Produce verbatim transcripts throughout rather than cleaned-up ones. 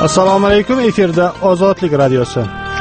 Assalomu alaykum, efirda Ozodlik radiosi.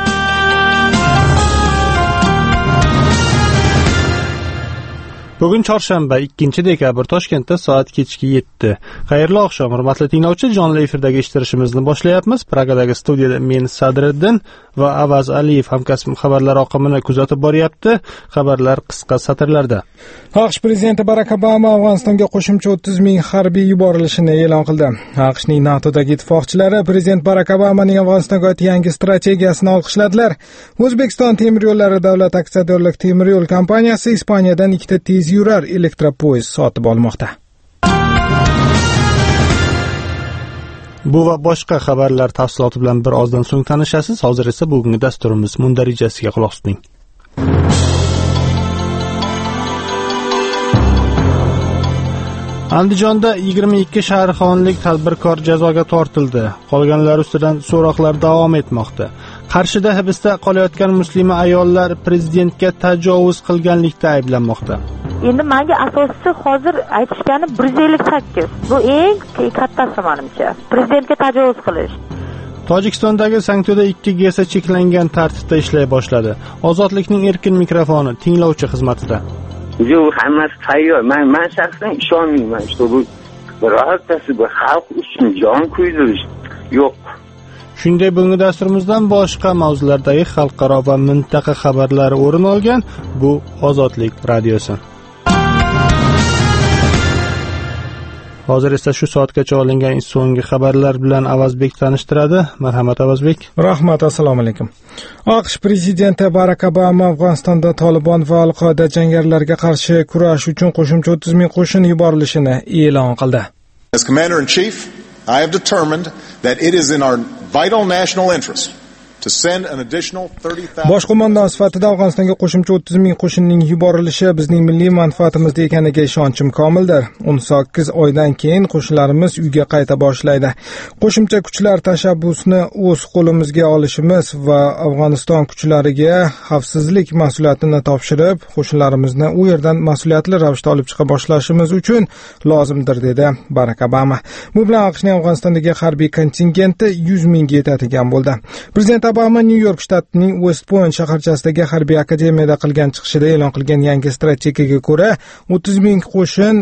Bugun chorshanba, ikkinchi dekabr, Toshkentda soat kechki yetti. Xayrli oqshom, hurmatli tinglovchi, jonli efirdagi ishtirishimizni boshlayapmiz. Pragadagi studiyada men Sadriddin va Avaz Aliyev hamkasbim xabarlar oqimini kuzatib boryapti. Xabarlar qisqa satrlarda. AQSh prezidenti Barak Obama Afg'onistonga qo'shimcha o'ttiz ming harbiy yuborilishini e'lon qildi. AQShning NATOdagi ittifoqchilari prezident Barak Obamaning Afg'onistonga oid yangi strategiyasini olqishladilar. O'zbekiston temir yo'llari davlat aksiyadorlik temir yo'l kompaniyasi Ispaniyadan ikkita tez yurar elektropoyezd sotib olmoqda. Bu va boshqa xabarlar tafsiloti bilan bir ozdan so'ng tanishasiz. Hozir esa bugungi dasturimiz mundarijasiga quloq tuting. Andijonda yigirma ikki shaharxonlik tadbirkor jazoga tortildi. Qolganlar ustidan so'roqlar davom etmoqda. Qarshida hibsda qolayotgan muslima ayollar prezidentga tajovuz qilganlikda ayblanmoqda. Endi menga asosiysi hozir aytishgani bir yuz ellik sakkiz. Bu eng kattasi menimcha. Prezidentga tajovuz qilish. Tojikistondagi Sanktyoda ikki G S cheklangan tartibda ishlay boshladi. Ozodlikning erkin mikrofoni tinglovchi xizmatida. Yo'q, hammasi tayyor. Men men shaxsan ishonmayman, что bu birortasi bu xalq uchun jon kuydirish yo'q. Shunday bugungi dasturimizdan boshqa mavzulardagi xalqaro va mintaqa xabarlari o'rin olgan bu Ozodlik radiosi. Hozir esa shu soatgacha olingan so'nggi xabarlar bilan Avazbek tanishtiradi. Marhamat Avazbek. Rahmat, assalomu alaykum. AQSh prezidenti Barak Obama Afg'onistonda Tolibon va Al-Qoida jangarilarga qarshi kurash uchun qo'shimcha o'ttiz ming qo'shin yuborilishini e'lon qildi. As Commander in Chief, I have determined that it is in our vital national interest to send an additional thirty thousand. Bosh qo'mondon sifatida Afg'onistonga qo'shimcha o'ttiz ming qo'shinning yuborilishi bizning milliy manfaatimizda ekaniga ishonchim komildir. o'n sakkiz oydan keyin qo'shinlarimiz uyga qayta boshlaydi. Qo'shimcha kuchlar tashabbusni o'z qo'limizga olishimiz va Afg'oniston kuchlariga xavfsizlik mas'uliyatini topshirib, qo'shinlarimizni u yerdan mas'uliyatli ravishda olib chiqa boshlashimiz uchun lozimdir, dedi Barak Obama. Bu bilan AQShning Afg'onistondagi harbiy kontingenti yuz mingga yetadigan bo'ldi. Prezident Obama Nyu-York shtatining West Point shaharchasidagi harbiy akademiyada qilgan chiqishida e'lon qilgan yangi strategiyaga ko'ra o'ttiz ming qo'shin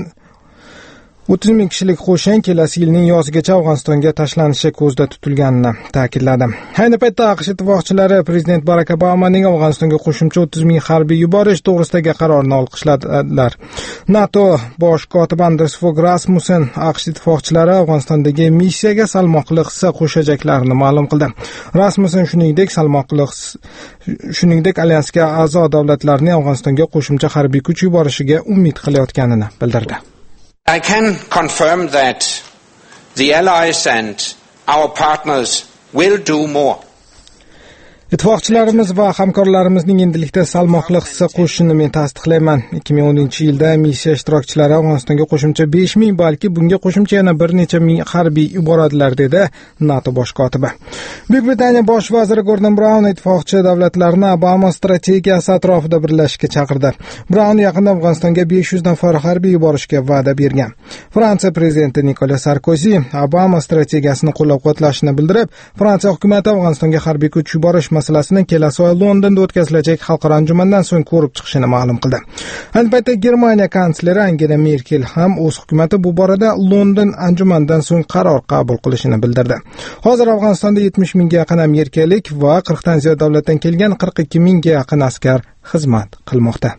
o'ttiz ming kishilik qo'shin kelasi yilning yozigacha Afg'onistonga tashlanishi ko'zda tutilganini ta'kidladi. Ayni paytda AQSh ittifoqchilari prezident Barak Obamaning Afg'onistonga qo'shimcha o'ttiz ming harbiy yuborish to'g'risidagi qarorini olqishladilar. NATO bosh kotibi Anders Fogh Rasmussen AQSh ittifoqchilari Afg'onistondagi missiyaga salmoqli hissa qo'shajaklarini ma'lum qildi. Rasmussen shuningdek salmoqli shuningdek alyansga a'zo davlatlarning Afg'onistonga qo'shimcha harbiy kuch yuborishiga umid qilayotganini bildirdi. I can confirm that the allies and our partners will do more. Ittifoqchilarimiz va hamkorlarimizning endilikda salmoqli hissa qo'shishini men tasdiqlayman. ikki ming o'ninchi yilda missiya ishtirokchilari Afg'onistonga qo'shimcha besh ming, balki bunga qo'shimcha yana bir necha ming harbiy yuboradilar, dedi NATO bosh kotibi. Buyuk Britaniya bosh vaziri Gordon Brown ittifoqchi davlatlarni Obama strategiyasi atrofida birlashishga chaqirdi. Brown yaqinda Afg'onistonga besh yuz nafar harbiy yuborishga va'da bergan. Fransiya prezidenti Nikolas Sarkozy Obama strategiyasini qo'llab-quvvatlashini bildirib, Fransiya hukumati Afg'onistonga harbiy kuch yuborish masalasini kelasi oy Londonda o'tkazilajak xalqaro anjumandan so'ng ko'rib chiqishini ma'lum qildi. Ayni paytda Germaniya kansleri Angela Merkel ham o'z hukumati bu borada London anjumandan so'ng qaror qabul qilishini bildirdi. Hozir Afg'onistonda yetmish mingga yaqin amerikalik va qirq dan ziyod davlatdan kelgan qirq ikki mingga yaqin askar xizmat qilmoqda.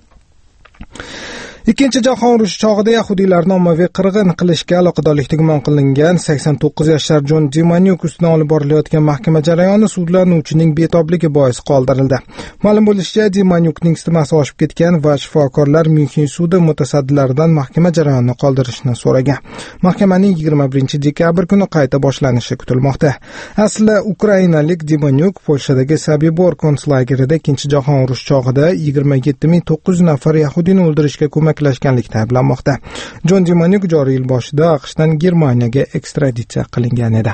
Ikkinchi jahon urushi chog'ida yahudiylarni ommaviy qirg'in qilishga aloqadorlikda gumon qilingan sakson to'qqiz yashar Jon Dimanyuk ustidan olib borilayotgan mahkama jarayoni sudlanuvchining betobligi bois qoldirildi. Ma'lum bo'lishicha, Dimanyukning isitmasi oshib ketgan va shifokorlar Myunxen sudi mutasaddilaridan mahkama jarayonini qoldirishni so'ragan. Mahkamaning yigirma birinchi dekabr kuni qayta boshlanishi kutilmoqda. Asli ukrainalik Dimanyuk Polshadagi Sobibor konslagerida Ikkinchi jahon urushi chog'ida yigirma yetti ming to'qqiz yuz nafar yahudiyni o'ldirishga ko'maklashganlikda ayblanmoqda. Jon Dimanyuk joriy yil boshida AQShdan Germaniyaga ekstraditsiya qilingan edi.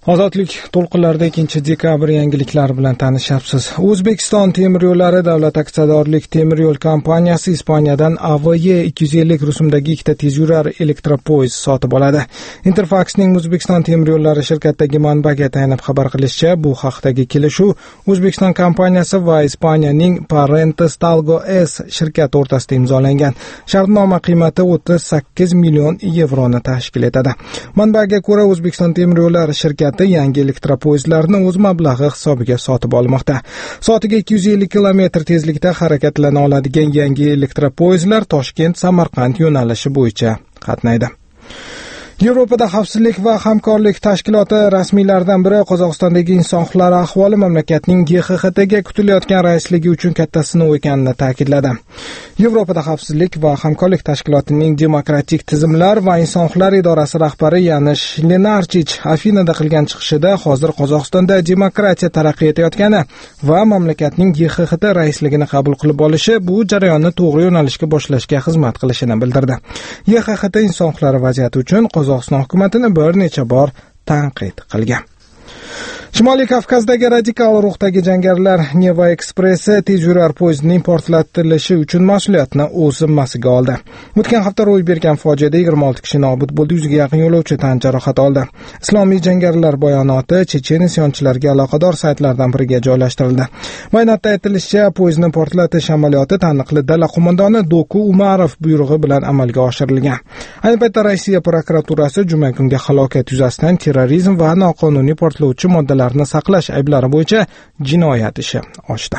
Ozodlik to'lqinlarida ikkinchi dekabr yangiliklari bilan tanishyapsiz. O'zbekiston temir yo'llari davlat aksiyadorlik temir yo'l kompaniyasi Ispaniyadan A V Y ikki yuz ellik rusumdagi ikkita tezyurar elektropoyezd sotib oladi. Interfax'ning O'zbekiston temir yo'llari shirkatidagi manbaga tayanib xabar qilishicha, bu haqdagi kelishuv O'zbekiston kompaniyasi va Ispaniyaning Parentes Talgo S shirkati o'rtasida imzolangan. Shartnoma qiymati o'ttiz sakkiz million yevroni tashkil etadi. Manbaga ko'ra, O'zbekiston temir yo'llari shirkati yangi elektropoyezdlarni o'z mablag'i hisobiga sotib olmoqda. Soatiga ikki yuz ellik kilometr tezlikda harakatlana oladigan yangi elektropoyezdlar Toshkent-Samarqand yo'nalishi bo'yicha qatnaydi. Yevropada xavfsizlik va hamkorlik tashkiloti rasmiylaridan biri Qozog'istondagi inson huquqlari ahvoli mamlakatning G X X Tga kutilayotgan raisligi uchun katta sinov ekanini ta'kidladi. Yevropada xavfsizlik va hamkorlik tashkilotining demokratik tizimlar va inson huquqlari idorasi rahbari Yanish Lenarchich Afinada qilgan chiqishida hozir Qozog'istonda demokratiya taraqqiy etayotgani va mamlakatning G X X T raisligini qabul qilib olishi bu jarayonni to'g'ri yo'nalishga boshlashga xizmat qilishini bildirdi. G X X T inson huquqlari vaziyati uchun Qozog'iston hukumatini bir necha bor tanqid qilgan. Shimoliy Kavkazdagi radikal ruhdagi jangarilar Neva Ekspressi tezyurar poyezdining portlatilishi uchun mas'uliyatni o'z zimmasiga oldi. O'tgan hafta ro'y bergan fojiada yigirma olti kishi nobud bo'ldi, yuzga yaqin yo'lovchi tan jarohati oldi. Islomiy jangarilar bayonoti chechen isyonchilariga aloqador saytlardan biriga joylashtirildi. Bayonotda aytilishicha, poyezdni portlatish amaliyoti taniqli dala qo'mondoni Doku Umarov buyrug'i bilan amalga oshirilgan. Ayni paytda Rossiya prokuraturasi juma kungi halokat yuzasidan terrorizm va noqonuniy portlovchi moddalar saqlash ayblari bo'yicha jinoyat ishi ochdi.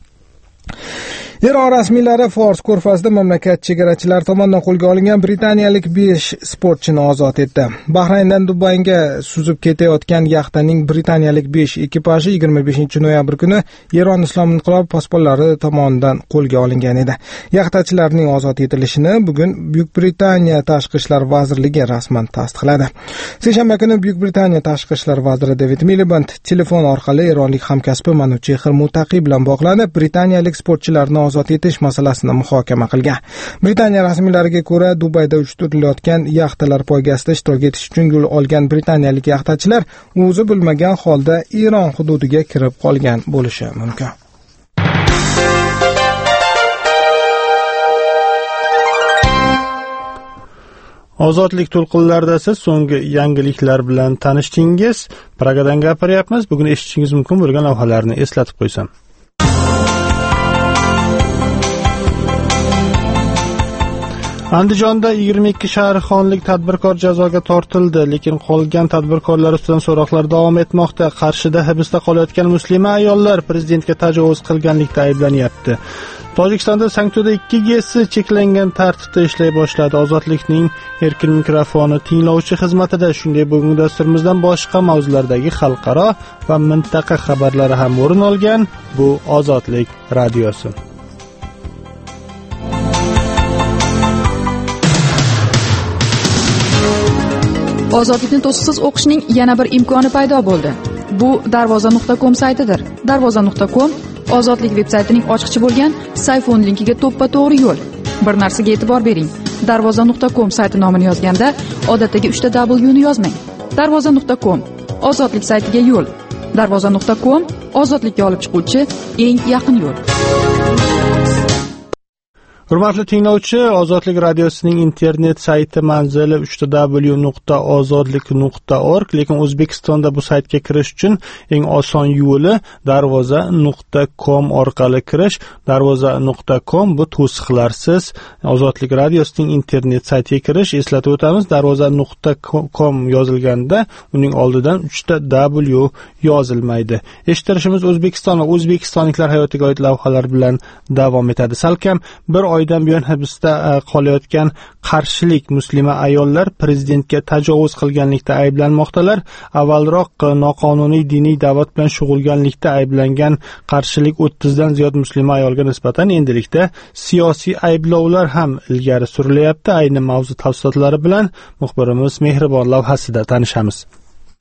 Eron rasmiylari Fors ko'rfazida mamlakat chegarachilari tomonidan qo'lga olingan britaniyalik besh sportchini ozod etdi. Bahrayndan Dubayga suzib ketayotgan yaxtaning britaniyalik besh ekipaji yigirma beshinchi noyabr kuni Eron Islom inqilobi posbonlari tomonidan qo'lga olingan edi. Yaxtachilarning ozod etilishini bugun Buyuk Britaniya Tashqi ishlar vazirligi rasman tasdiqladi. Seshanba kuni Buyuk Britaniya Tashqi ishlar vaziri David Miliband telefon orqali eronlik hamkasbi Manuchehr Mutaqi bilan bog'lanib, britaniyalik sportchilarni ozod etish masalasini muhokama qilgan. Britaniya rasmiylariga ko'ra, Dubayda uyushtirilayotgan yaxtalar poygasida ishtirok etish uchun yo'l olgan britaniyalik yaxtachilar o'zi bilmagan holda Eron hududiga kirib qolgan bo'lishi mumkin. Ozodlik to'lqinlarida siz so'nggi yangiliklar bilan tanishdingiz. Pragadan gapiryapmiz. Bugun eshitishingiz mumkin bo'lgan lavhalarni eslatib qo'ysam. Andijonda yigirma ikki shahrixonlik tadbirkor jazoga tortildi, lekin qolgan tadbirkorlar ustidan so'roqlar davom etmoqda. Qarshida hibsda qolayotgan muslima ayollar prezidentga tajovuz qilganlikda ayblanyapti. Tojikistonda Sankto'da ikki G si cheklangan tartibda ishlay boshladi. Ozodlikning erkin mikrofoni tinglovchi xizmatida shunday bugungi dasturimizdan boshqa mavzulardagi xalqaro va mintaqa xabarlari ham o'rin olgan. Bu Ozodlik radiosi. Ozodlikni to'siqsiz o'qishning yana bir imkoni paydo bo'ldi. Bu darvoza nuqta com saytidir. darvoza nuqta com Ozodlik veb-saytining ochiqchi bo'lgan sayfon linkiga to'ppa-to'g'ri yo'l. Bir narsaga e'tibor bering. darvoza nuqta com sayti nomini yozganda odatdagi uchta W ni yozmang. darvoza nuqta com Ozodlik saytiga yo'l. darvoza nuqta com ozodlikka olib chiquvchi eng yaqin yo'l. Hurmatli tinglovchi, Ozodlik radiosining internet sayti manzili uchta W nuqta ozodlik nuqta org, lekin O'zbekistonda bu saytga kirish uchun eng oson yo'li darvoza nuqta com orqali kirish. darvoza nuqta com bu to'siqlarsiz Ozodlik radiosining internet saytiga kirish. Eslatib o'tamiz, darvoza nuqta com yozilganda uning oldidan uchta W yozilmaydi. Eshittirishimiz O'zbekiston va o'zbekistonliklar hayotiga oid lavhalar bilan davom etadi. Salkam bir oydan buyon hibsda qolayotgan qarshilik muslima ayollar prezidentga tajovuz qilganlikda ayblanmoqdalar. Avvalroq noqonuniy diniy da'vat bilan shug'ullanlikda ayblangan qarshilik o'ttizdan ziyod muslima ayolga nisbatan endilikda siyosiy ayblovlar ham ilgari surilyapti. Ayni mavzu tafsilotlari bilan muxbirimiz Mehribon lavhasida tanishamiz.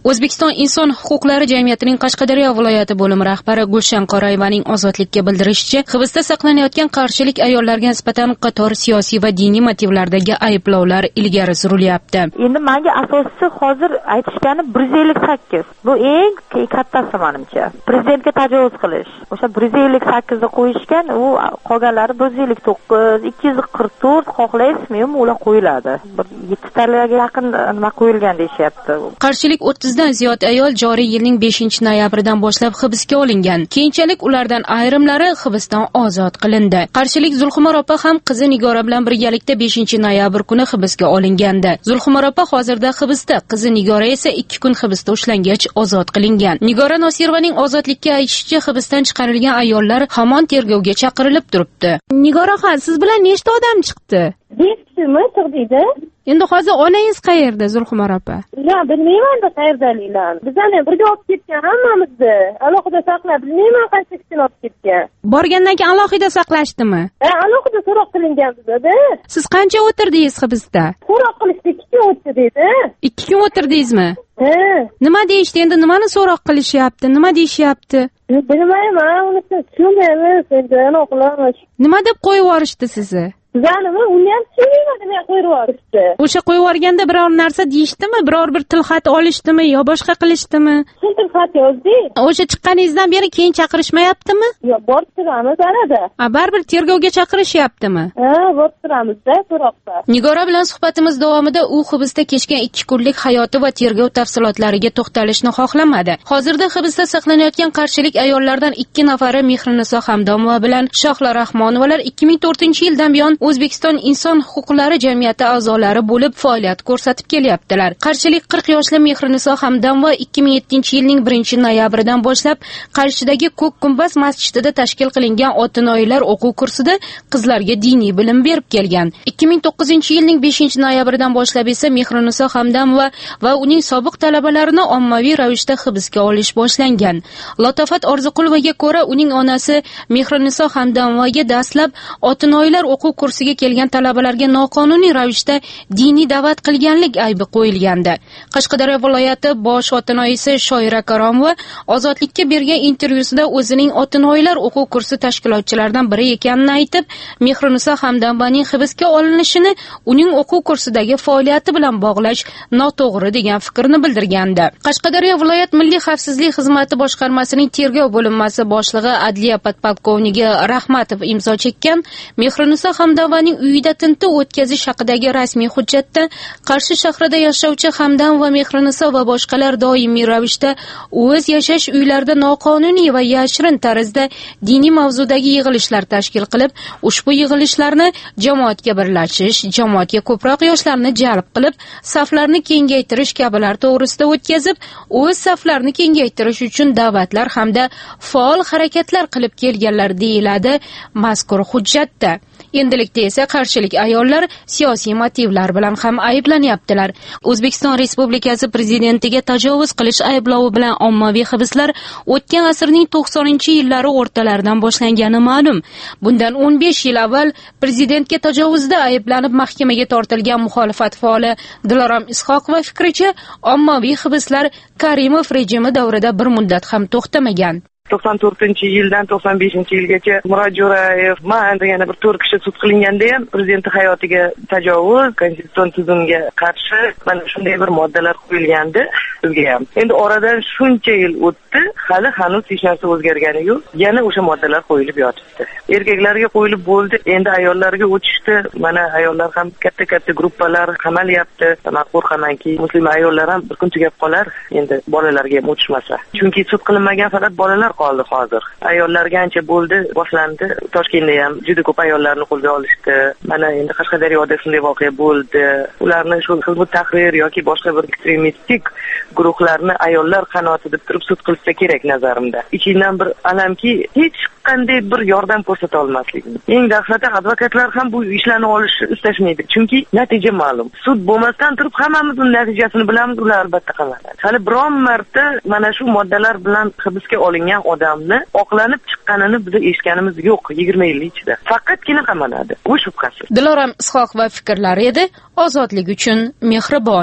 O'zbekiston inson huquqlari jamiyatining Qashqadaryo viloyati bo'limi rahbari Gulshan Qorayevaning Ozodlikka bildirishicha, hibsda saqlanayotgan qarshilik ayollarga nisbatan qator siyosiy va diniy motivlardagi ayblovlar ilgari surilyapti. Endi menga asosiysi hozir aytishgani bir yuz ellik sakkiz. Bu eng kattasi menimcha. Prezidentga tajovuz qilish. O'sha bir yuz ellik sakkiz da qo'yishgan, u qolganlari bir yuz ellik to'qqiz, ikki yuz qirq to'rt xohlaysizmi, ular qo'yiladi. Bir yetti talarga yaqin nima qo'yilgan deyapti. Qarshilik o'ttiz dan ziyod ayol joriy yilning beshinchi noyabridan boshlab hibsga olingan. Keyinchalik ulardan ayrimlari hibsdan ozod qilindi. Qarshilik Zulxumor opa ham qizi Nigora bilan birgalikda beshinchi noyabr kuni hibsga olingandi. Zulxumor opa hozirda hibsda, qizi Nigora esa ikki kun hibsda ushlangach ozod qilingan. Nigora Nosirovaning ozodlikka aytishicha, hibsdan chiqarilgan ayollar hamon tergovga chaqirilib turibdi. Nigoraxon, siz bilan nechta odam chiqdi? besh kishimi chiqdi? Endi hozir onangiz qayerda, Zulxumor opa? Yo, bilmayman-da qayerdaligini. Bizani birga olib ketgan hammamizni. Alohida saqlab, bilmayman qaysi kishini olib ketgan. Borgandan keyin alohida saqlashdimi? Ha, alohida so'roq qilingan bizda. Siz qancha o'tirdingiz hibsda? So'roq qilishdi, ikki kun o'tdi dedi. ikki kun o'tirdingizmi? Ha. Nima deyishdi? Endi nimani so'roq qilishyapti? Nima deyishyapti? Bilmayman, uni tushunmaymiz. Endi aniqlamish. Nima deb qo'yib yuborishdi sizni? Bizanimi uni ham tushunmayman deb qo'yib yuborishdi. O'sha qo'yib yuborganda biror narsa deyishdimi? Biror bir tilxat olishdimi yo boshqa qilishdimi? Tilxat yozdi. O'sha chiqqaningizdan beri keyin chaqirishmayaptimi? Yo'q, borib turamiz arada. A, baribir tergovga chaqirishyaptimi? Ha, borib turamizda so'roqda. Nigora bilan suhbatimiz davomida u hibsda kechgan ikki kunlik hayoti va tergov tafsilotlariga to'xtalishni xohlamadi. Hozirda hibsda saqlanayotgan qarshilik ayollardan ikki nafari Mehriniso Hamdamova bilan Shohla Rahmonovalar ikki ming to'rtinchi yildan buyon O'zbekiston inson huquqlari jamiyati a'zolari bo'lib faoliyat ko'rsatib kelyaptilar. Qarshilik qirq yoshli Mehriniso Hamdamova ikki ming yettinchi yilning birinchi noyabridan boshlab Qarshidagi Ko'k Gumbaz masjidida tashkil qilingan Otinoyilar o'quv kursida qizlarga diniy bilim berib kelgan. ikki ming to'qqizinchi yilning beshinchi noyabridan boshlab esa Mehriniso Hamdamova va uning sobiq talabalarini ommaviy ravishda hibsga olish boshlangan. Lotafat Orziqulovaga ko'ra, uning onasi Mehriniso Hamdamovaga dastlab Otinoyilar o'quv kursiga kelgan talabalarga noqonuniy ravishda diniy da'vat qilganlik aybi qo'yilgandi. Qashqadaryo viloyati bosh otinoyisi Shoira Karomova Ozodlikka bergan intervyusida o'zining Otinoyilar o'quv kursi tashkilotchilaridan biri ekanini aytib, Mehriniso Hamdamovaning hibsga olinishini uning o'quv kursidagi faoliyati bilan bog'lash noto'g'ri degan fikrni bildirgandi. Qashqadaryo viloyat Milliy xavfsizlik xizmati boshqarmasining tergov bo'linmasi boshlig'i adliya podpolkovniki Rahmatov imzo chekkan Mehriniso Hamdamovaning uyida tintuv o'tkazish haqidagi rasmiy hujjatda Qarshi shahrida yashovchi Hamdam va Mehriniso va boshqalar doimiy ravishda o'z yashash uylarida noqonuniy va yashirin tarzda diniy mavzudagi yig'ilishlar tashkil qilib, ushbu yig'ilishlarni jamoatga birlashish, jamoatga ko'proq yoshlarni jalb qilib, saflarni kengaytirish kabilar to'g'risida o'tkazib, o'z saflarini kengaytirish uchun da'vatlar hamda faol harakatlar qilib kelganlar deyiladi mazkur hujjatda. Endilikda esa qarshilik ayollar siyosiy motivlar bilan ham ayblanyaptilar. O'zbekiston Respublikasi prezidentiga tajovuz qilish ayblovi bilan ommaviy hibslar o'tgan asrning to'qsoninchi yillari o'rtalaridan boshlangani ma'lum. Bundan o'n besh yil avval prezidentga tajovuzda ayblanib mahkamaga tortilgan muxolifat faoli Dilorom Ishoqova fikricha, ommaviy hibslar Karimov rejimi davrida bir muddat ham to'xtamagan. to'qson to'rtinchi yildan to'qson beshinchi yilgacha Murod Jo'rayev, man yana bir to'rt kishi sud qilinganda ham prezident hayotiga tajovuz, konstitutsion tuzumga qarshi mana shunday bir moddalar qo'yilgandi bizga ham. Endi oradan shuncha yil o'tdi, hali hanuz hech narsa o'zgargani yo'q. Yana o'sha moddalar qo'yilib yotibdi. Erkaklarga qo'yilib bo'ldi, endi ayollarga o'tishdi. Mana ayollar ham katta-katta gruppalar qamalyapti. Man qo'rqamanki, musulmon ayollar ham bir kun tugab qolar, endi bolalarga ham o'tishmasa. Chunki sud qilinmagan faqat bolalar qoldi hozir. Ayollarga ancha bo'ldi, boshlandi. Toshkentda ham juda ko'p ayollarni qo'lga olishdi. Mana endi Qashqadaryoda shunday voqea bo'ldi. Ularni shu Hizbut Tahrir yoki boshqa bir ekstremistik guruhlarni ayollar qanoti deb turib sud qilsa kerak nazarimda. Ichimdan bir alamki, hech qanday bir yordam ko'rsata olmasligini. Eng dahshati, advokatlar ham bu ishlarni olishni istashmaydi. Chunki natija ma'lum. Sud bo'lmasdan turib hammamiz uning natijasini bilamiz, ular albatta qamaladi. Hali biron marta mana shu moddalar bilan hibsga olingan odamni oqlanib chiqqanini biz eshitganimiz yo'q yigirma yil ichida. Faqatgina qamaladi. Bu shubhasiz. Dilorom Ishoqova fikrlari edi, ozodlik uchun mehribon.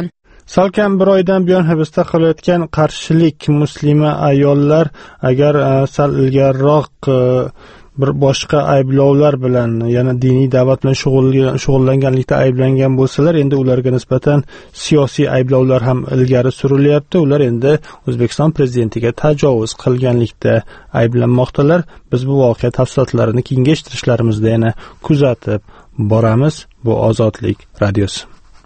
Salkam bir oydan buyon hibsda qilayotgan qarshilik muslima ayollar agar sal ilgariroq bir boshqa ayblovlar bilan, yana diniy da'vat bilan shug'ullanganlikda ayblangan bo'lsalar, endi ularga nisbatan siyosiy ayblovlar ham ilgari surilyapti. Ular endi O'zbekiston prezidentiga tajovuz qilganlikda ayblanmoqdalar. Biz bu voqea tafsilotlarini keyingi eshittirishlarimizni yana kuzatib boramiz. Bu Ozodlik radiosi.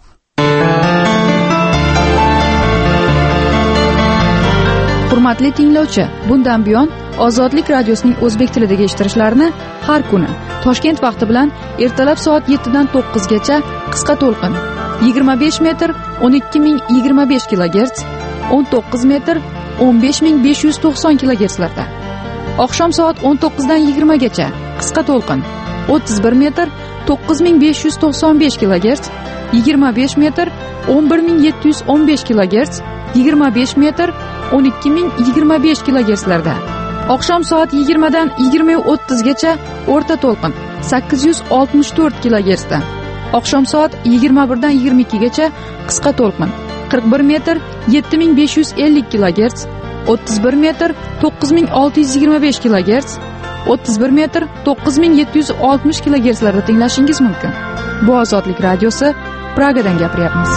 Hurmatli tinglovchi, bundan buyon Ozodlik radiosining o'zbek tilidagi eshittirishlarini har kuni Toshkent vaqti bilan ertalab soat yetti dan to'qqiz gacha qisqa to'lqin yigirma besh metr o'n ikki ming yigirma besh kilogerts, o'n to'qqiz metr o'n besh ming besh yuz to'qson kilogertslarda, oqshom soat o'n to'qqiz dan yigirma gacha qisqa to'lqin o'ttiz bir metr to'qqiz ming besh yuz to'qson besh kilogerts, yigirma besh metr o'n bir ming yetti yuz o'n besh kilogerts, yigirma besh metr o'n ikki ming yigirma besh kilogertslarda, oqshom soat yigirma dan yigirma o'ttiz gacha o'rta to'lqin sakkiz yuz oltmish to'rt kilogertsda, oqshom soat yigirma bir dan yigirma ikki gacha qisqa to'lqin qirq bir metr yetti ming besh yuz ellik kilogerts, o'ttiz bir metr to'qqiz ming olti yuz yigirma besh kilogerts, o'ttiz bir metr to'qqiz ming yetti yuz oltmish kilogertslarda tinglashingiz mumkin. Bu Ozodlik radiosi, Pragadan gapiryapmiz.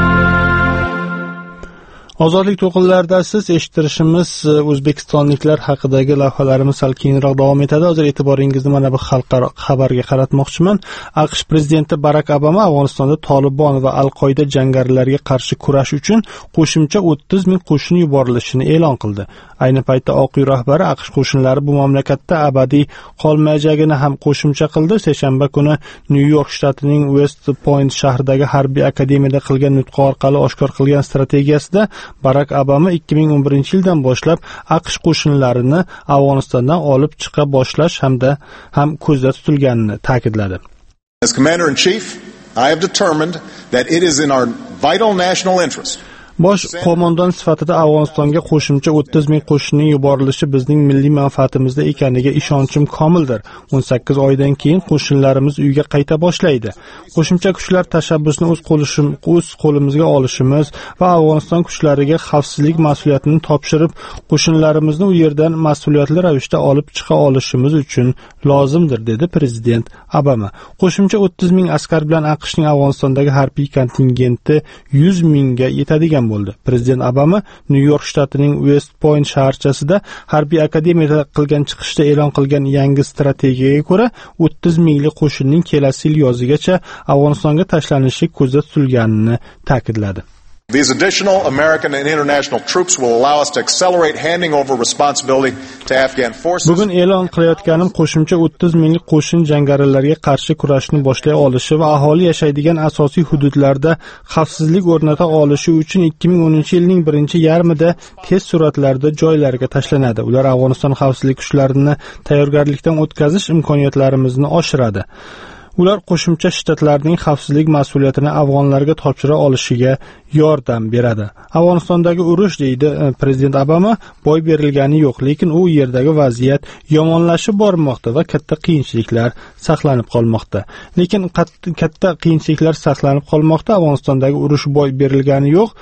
Ozodlik to'qinlarida siz eshittirishimiz O'zbekistonliklar haqidagi lavhalarimiz sal keyinroq davom etadi. Hozir e'tiboringizni mana bu xalqaro xabarga qaratmoqchiman. AQSh prezidenti Barak Obama Afg'onistonda Tolibon va Al-Qoida jangarilariga qarshi kurash uchun qo'shimcha o'ttiz ming qo'shin yuborilishini e'lon qildi. Ayni paytda Oq uy rahbari AQSh qo'shinlari bu mamlakatda abadiy qolmayajagini ham qo'shimcha qildi. Seshanba kuni Nyu-York shtatining West Point shahridagi harbiy akademiyada qilgan nutqi orqali oshkor qilgan strategiyasida Barak Obama ikki ming o'n birinchi yildan boshlab AQSh qo'shinlarini Afg'onistondan olib chiqa boshlash hamda ham ko'zda tutilganini ta'kidladi. As Commander-in-Chief, I have determined that it is in our vital national interest. Bosh qo'mondon sifatida Afg'onistonga qo'shimcha o'ttiz ming qo'shinning yuborilishi bizning milliy manfaatimizda ekaniga ishonchim komildir. o'n sakkiz oydan keyin qo'shinlarimiz uyga qayta boshlaydi. Qo'shimcha kuchlar tashabbusni o'z qo'lishim, o'z qo'limizga olishimiz va Afg'oniston kuchlariga xavfsizlik mas'uliyatini topshirib, qo'shinlarimizni u yerdan mas'uliyatli ravishda olib chiqa olishimiz uchun lozimdir, dedi prezident Obama. Qo'shimcha o'ttiz ming askar bilan AQShning Afg'onistondagi harbiy kontingenti yuz mingga yetadigan bo'ldi. Prezident Obama Nyu-York shtatining West Point shaharchasida harbiy akademiyada qilgan chiqishda e'lon qilgan yangi strategiyaga ko'ra o'ttiz minglik qo'shinning kelasi yil yozigacha Afg'onistonga tashlanishi ko'zda tutilganini ta'kidladi. These additional American and international troops will allow us to accelerate handing over responsibility to Afghan forces. Bugun e'lon qilayotganim qo'shimcha o'ttiz minglik qo'shin jangarilarga qarshi kurashni boshlay olishi va aholi yashaydigan asosiy hududlarda xavfsizlik o'rnata olishi uchun ikki ming o'ninchi yilning birinchi yarmida tez sur'atlarda joylarga tashlanadi. Ular Afg'oniston xavfsizlik kuchlarini tayyorgarlikdan o'tkazish imkoniyatlarimizni oshiradi. Ular qo'shimcha shtatlarning xavfsizlik mas'uliyatini afg'onlarga topshira olishiga yordam beradi. Afg'onistondagi urush, deydi prezident Obama, boy berilgani yo'q, lekin u yerdagi vaziyat yomonlashib bormoqda va katta qiyinchiliklar saqlanib qolmoqda. Lekin katta qiyinchiliklar saqlanib qolmoqda. Afg'onistondagi urush boy berilgani yo'q.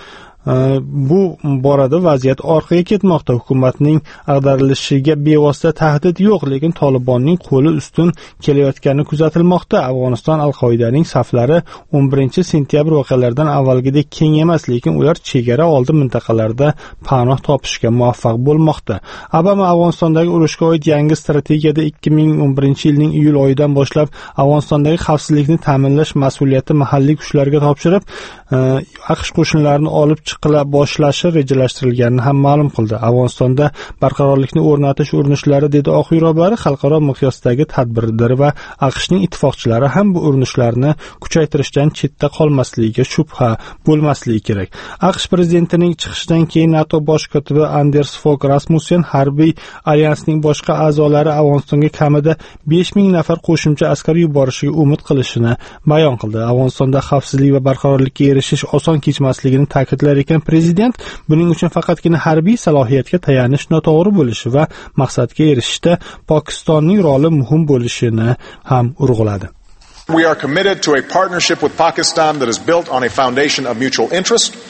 Bu borada vaziyat orqaga ketmoqda. Hukumatning ag'darilishiga bevosita tahdid yo'q, lekin Tolibonning qo'li ustun kelayotgani kuzatilmoqda. Afg'oniston Al-Qoidaning saflari o'n birinchi sentyabr voqealaridan avvalgidek keng emas, lekin ular chegara oldi mintaqalarda panoh topishga muvaffaq bo'lmoqda. Obama Afg'onistondagi urushga oid yangi strategiyada ikki ming o'n birinchi yilning iyul oyidan boshlab Afg'onistondagi xavfsizlikni ta'minlash mas'uliyati mahalliy kuchlarga topshirib, AQSh qo'shinlarini olib chiqila boshlashi rejalashtirilganini ham ma'lum qildi. Afg'onistonda barqarorlikni o'rnatish urinishlari, dedi Oq uy rahbari, xalqaro miqyosdagi tadbirdir va AQShning ittifoqchilari ham bu urinishlarni kuchaytirishdan chetda qolmasligiga shubha bo'lmasligi kerak. AQSh prezidentining chiqishidan keyin NATO bosh kotibi Anders Fogh Rasmussen harbiy alyansning boshqa a'zolari Afg'onistonga kamida besh ming nafar qo'shimcha askar yuborishiga umid qilishini bayon qildi. Afg'onistonda xavfsizlik va barqarorlikka erishish oson kechmasligini ta'kidlar ekan prezident, buning uchun faqatgina harbiy salohiyatga tayanish noto'g'ri bo'lishi va maqsadga erishishda Pokistonning roli muhim bo'lishini ham urg'uladi. We are committed to a partnership with Pakistan that is built on a foundation of mutual interest,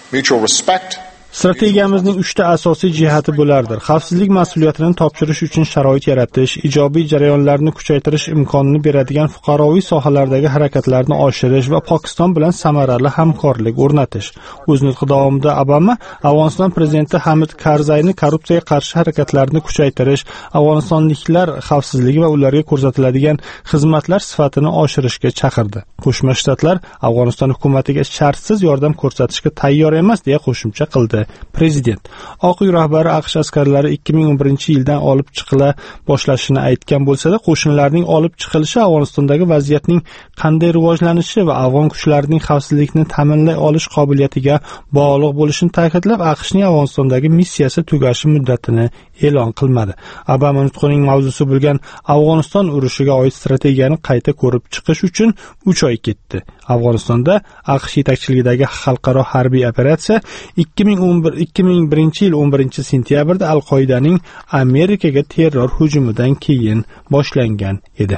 mutual respect. Strategiyamizning uchta asosiy jihati bo'lardir. Xavfsizlik mas'uliyatini topshirish uchun sharoit yaratish, ijobiy jarayonlarni kuchaytirish imkonini beradigan fuqaroviy sohalardagi harakatlarni oshirish va Pokiston bilan samarali hamkorlik o'rnatish. O'z nutqi davomida Obama Afg'oniston prezidenti Hamid Karzayni korrupsiyaga qarshi harakatlarni kuchaytirish, afg'onistonliklar xavfsizligi va ularga ko'rsatiladigan xizmatlar sifatini oshirishga chaqirdi. Qo'shma Shtatlar Afg'oniston hukumatiga shartsiz yordam ko'rsatishga tayyor emas deya qo'shimcha qildi. Prezident Oq uy rahbari AQSh askarlari ikki ming o'n birinchi yildan olib chiqila boshlashini aytgan bo'lsa-da, qo'shinlarning olib chiqilishi Afg'onistondagi vaziyatning qanday rivojlanishi va afg'on kuchlarining xavfsizlikni ta'minlay olish qobiliyatiga bog'liq bo'lishini ta'kidlab, AQShning Afg'onistondagi missiyasi tugashi muddatini e'lon qilmadi. Obama nutqining mavzusi bo'lgan Afg'oniston urushiga oid strategiyani qayta ko'rib chiqish uchun uch oy ketdi. Afg'onistonda AQSh yetakchiligidagi xalqaro harbiy operatsiya ikki ming birinchi yil o'n birinchi sentyabrda Al-Qoidaning Amerikaga terror hujumidan keyin boshlangan edi.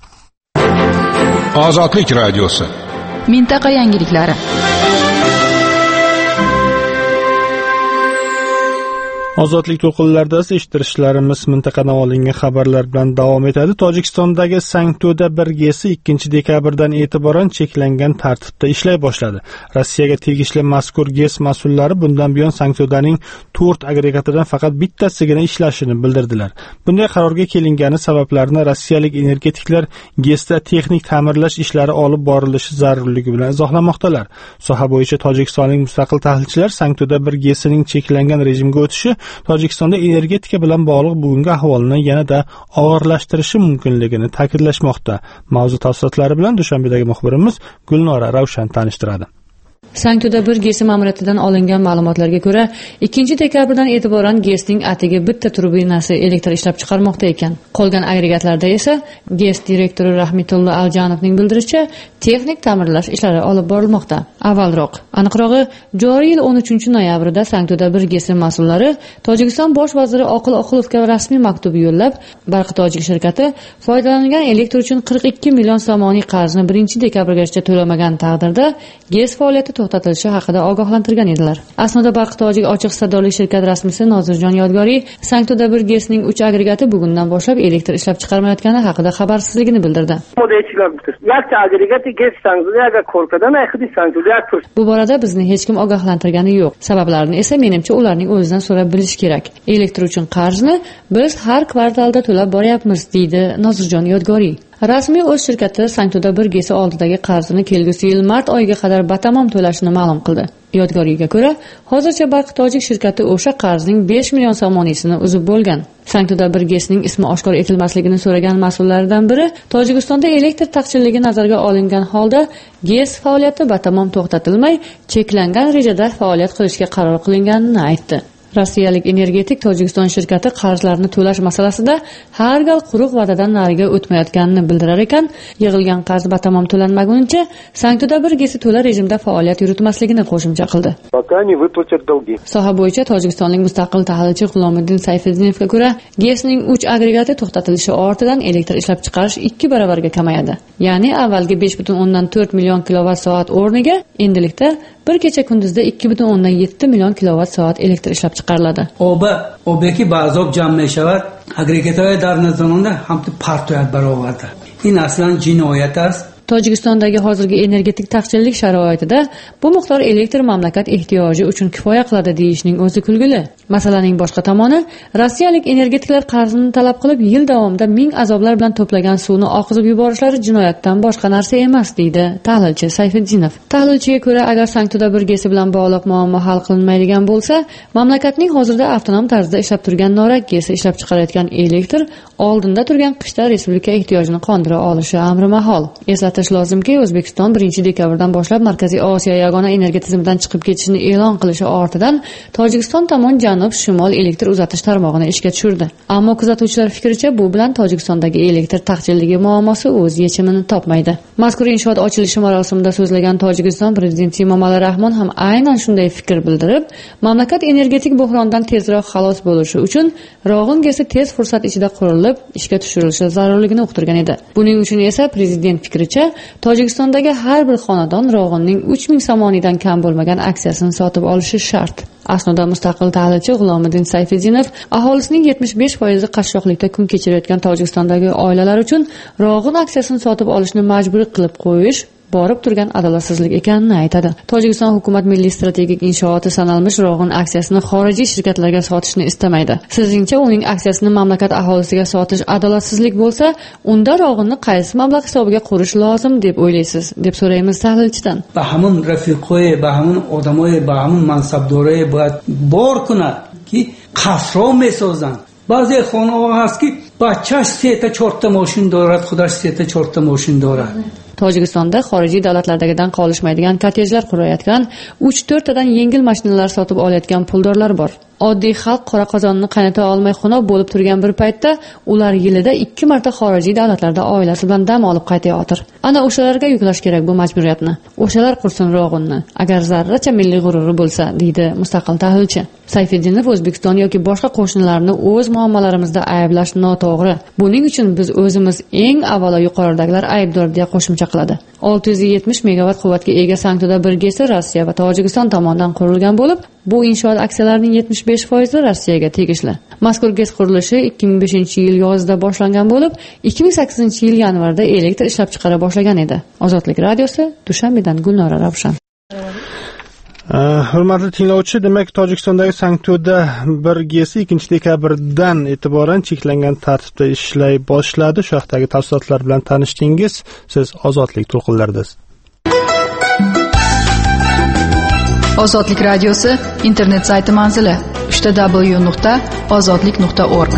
Ozodlik radiosi. Mintaqa yangiliklari. Ozodlik to'lqinlarida eshittirishlarimiz mintaqadan olingan xabarlar bilan davom etadi. Tojikistondagi Sangto'da bir gesi ikkinchi dekabrdan e'tiboran cheklangan tartibda ishlay boshladi. Rossiyaga tegishli mazkur GES mas'ullari bundan buyon Sangto'daning to'rt agregatidan faqat bittasigina ishlashini bildirdilar. Bunday qarorga kelingani sabablarini rossiyalik energetiklar GESda texnik ta'mirlash ishlari olib borilishi zarurligi bilan izohlamoqdalar. Soha bo'yicha tojikistonlik mustaqil tahlilchilar Sangto'da bir gesining cheklangan rejimga o'tishi Tojikistonda energetika bilan bog'liq bugungi ahvolni yanada og'irlashtirishi mumkinligini ta'kidlashmoqda. Mavzu tafsilotlari bilan Dushanbedagi muxbirimiz Gulnora Ravshan tanishtiradi. Sangto'da bir GESi ma'muriyatidan olingan ma'lumotlarga ko'ra, ikkinchi dekabrdan e'tiboran GESning atigi bitta turbinasi elektr ishlab chiqarmoqda ekan. Qolgan agregatlarda esa GES direktori Rahmitulla Aljanovning bildirishicha, texnik ta'mirlash ishlari olib borilmoqda. Avvalroq, aniqrog'i, joriy yil o'n uchinchi noyabrda Sangto'da bir GESi mas'ullari Tojikiston bosh vaziri Oqil Oqilovga rasmiy maktub yo'llab, Barqi Tojik shirkati foydalanilgan elektr uchun qirq ikki million somoniy qarzni birinchi dekabrgacha to'lamagan taqdirda GES faoliyati to'xtatilishi haqida ogohlantirgan edilar. Aslida Barqi Tojik ochiq sadorlik shirkati rasmiysi Nozirjon Yodgoriy Sangto'da bir GESning uch agregati bugundan boshlab elektr ishlab chiqarmayotgani haqida xabarsizligini bildirdi. Bu borada bizni hech kim ogohlantirgani yo'q. Sabablarini esa menimcha ularning o'zidan so'rab bilish kerak. Elektr uchun qarzni biz har kvartalda to'lab boryapmiz, deydi Nozirjon Yodgoriy. Rasmiy o'z shirkati Sangto'da bir GESi oldidagi qarzini kelgusi yil mart oyiga qadar batamom to'lashini ma'lum qildi. Yodgoriyga ko'ra, hozircha Barqi Tojik shirkati o'sha qarzning besh million somoniysini uzib bo'lgan. Sangto'da bir GESning ismi oshkor etilmasligini so'ragan mas'ullardan biri Tojikistonda elektr taqchilligi nazarga olingan holda GES faoliyati batamom to'xtatilmay, cheklangan rejada faoliyat qilishga qaror qilinganini aytdi. Rossiyalik energetik Tojikiston shirkati qarzlarni to'lash masalasida har gal quruq va'dadan nariga o'tmayotganini bildirar ekan, yig'ilgan qarz batamom to'lanmaguncha Sangto'da bir GESi to'la rejimda faoliyat yuritmasligini qo'shimcha qildi. Soha bo'yicha tojikistonlik mustaqil tahlilchi G'ulomiddin Sayfiddinovga ko'ra, GESning uch agregati to'xtatilishi ortidan elektr ishlab chiqarish ikki baravarga kamayadi. Ya'ni avvalgi besh butun o'ndan to'rt million kilovat soat o'rniga endilikda bir kecha kunduzda ikki butun o'ndan yetti million kilovat soat elektr ishlab chiqariladi. Oba, obeki bazob jam meşavat agregatlar dar nazarında hamti partiyat barobarda. In aslan jinoyat است. Tojikistondagi hozirgi energetik taqchillik sharoitida bu miqdor elektr mamlakat ehtiyoji uchun kifoya qiladi deyishning o'zi kulgili. Masalaning boshqa tomoni, rossiyalik energetiklar qarzini talab qilib yil davomida ming azoblar bilan to'plagan suvni oqizib yuborishlari jinoyatdan boshqa narsa emas, deydi tahlilchi Sayfiddinov. Tahlilchiga ko'ra, agar Sangto'da bir GESi bilan bog'liq muammo hal qilinmaydigan bo'lsa, mamlakatning hozirda avtonom tarzda ishlab turgan Norak GESi ishlab chiqarayotgan elektr oldinda turgan qishda respublika ehtiyojini qondira olishi amri mahol. Eslatish lozimki, O'zbekiston birinchi dekabrdan boshlab Markaziy Osiyo yagona energiya tizimidan chiqib ketishini e'lon qilishi ortidan Tojikiston tomon janub-shimol elektr uzatish tarmog'ini ishga tushirdi. Ammo kuzatuvchilar fikricha, bu bilan Tojikistondagi elektr taqchilligi muammosi o'z yechimini topmaydi. Mazkur inshoot ochilishi marosimida so'zlagan Tojikiston prezidenti Emomali Rahmon ham aynan shunday fikr bildirib, mamlakat energetik buhrondan tezroq xalos bo'lishi uchun Rog'un GESi tez fursat ichida qurilib, ishga tushirilishi zarurligini uqtirgan edi. Buning uchun esa prezident fikricha ko'rsatilishicha, Tojikistondagi har bir xonadon Rog'inning uch ming somoniydan kam bo'lmagan aksiyasini sotib olishi shart. Aslida mustaqil tahlilchi G'ulomiddin Sayfiddinov aholisining yetmish besh foizi qashshoqlikda kun kechirayotgan Tojikistondagi oilalar uchun Rog'in aksiyasini sotib olishni majburiy qilib qo'yish borib turgan adolatsizlik ekanini aytadi. Tojikiston hukumat milliy strategik inshooti sanalmish Rog'in aksiyasini xorijiy shirkatlarga sotishni istamaydi. Sizningcha uning aksiyasini mamlakat aholisiga sotish adolatsizlik bo'lsa, unda Rog'inni qaysi mablag' hisobiga qurish lozim deb o'ylaysiz, deb so'raymiz tahlilchidan. Ba hamon rafiqoy, ba hamon odamoy, ba hamon mansabdorey باید بار کند که قصرها میسازند. بعضی خانه‌ها هست که بچه‌ش سه تا چهار تا ماشین دارد، خودش سه تا چهار تا ماشین دارد. Tojikistonda xorijiy davlatlardagidan qolishmaydigan kottejlar qurayotgan, uch to'rt tadan yengil mashinalar sotib olayotgan puldorlar bor. Oddiy xalq qora qozonni qaynata olmay xunob bo'lib turgan bir paytda ular yilida ikki marta xorijiy davlatlarda oilasi bilan dam olib qaytayotir. Ana o'shalarga yuklash kerak bu majburiyatni. O'shalar qursin Rog'inni, agar zarracha milliy g'ururi bo'lsa, deydi mustaqil tahlilchi. Sayfiddinov O'zbekiston yoki boshqa qo'shnilarni o'z muammolarimizda ayblash noto'g'ri. Buning uchun biz o'zimiz eng avvalo yuqoridagilar aybdor deya qo'shimcha qiladi. olti yuz yetmish megavat quvvatga ega Sanktoda bir gesi Rossiya va Tojikiston tomonidan qurilgan bo'lib, bu inshoot aksiyalarining yetmish besh foizi Rossiyaga tegishli. Mazkur gez qurilishi ikki ming beshinchi yil yozida boshlangan bo'lib, ikki ming sakkizinchi yil yanvarda elektr ishlab chiqara boshlagan edi. Ozodlik radiosi, Dushanbedan Gulnora Ravshan. Hurmatli tinglovchi, demak Tojikistondagi Sanktoda bir gesi ikkinchi dekabrdan e'tiboran cheklangan tartibda ishlay boshladi. Shu haqdagi tafsilotlar bilan tanishdingiz. Siz Ozodlik to'lqinlaridasiz. Ozodlik radiosi internet sayti manzili uch w nuqta ozodlik nuqta org.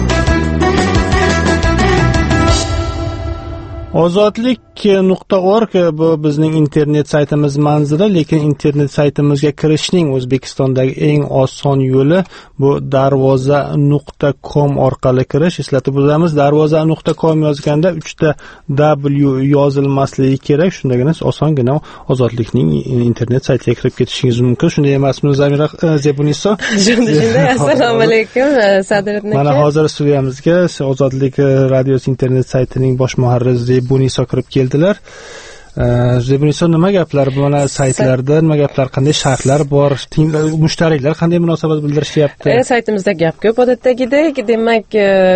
ozodlik nuqta org bu bizning internet saytimiz manzili, lekin internet saytimizga kirishning O'zbekistondagi eng oson yo'li bu darvoza nuqta com orqali kirish. Eslatib o'tamiz, darvoza nuqta com yozganda uchta W yozilmasligi kerak. Shundagina osongina Ozodlikning internet saytiga kirib ketishingiz mumkin. Shunday emasmi, Zamira Zebuniso? Shunday. Assalomu alaykum, Sadriddin aka. Mana hozir studiyamizga Ozodlik radiosi internet saytining bosh muharriri Buniso kirib keldilar. Zebuniso, nima gaplar bu mana saytlarda, nima gaplar, qanday shartlar bor, mushtariylar qanday munosabat bildirishyapti? E, saytimizda gap ko'p odatdagidek, demak,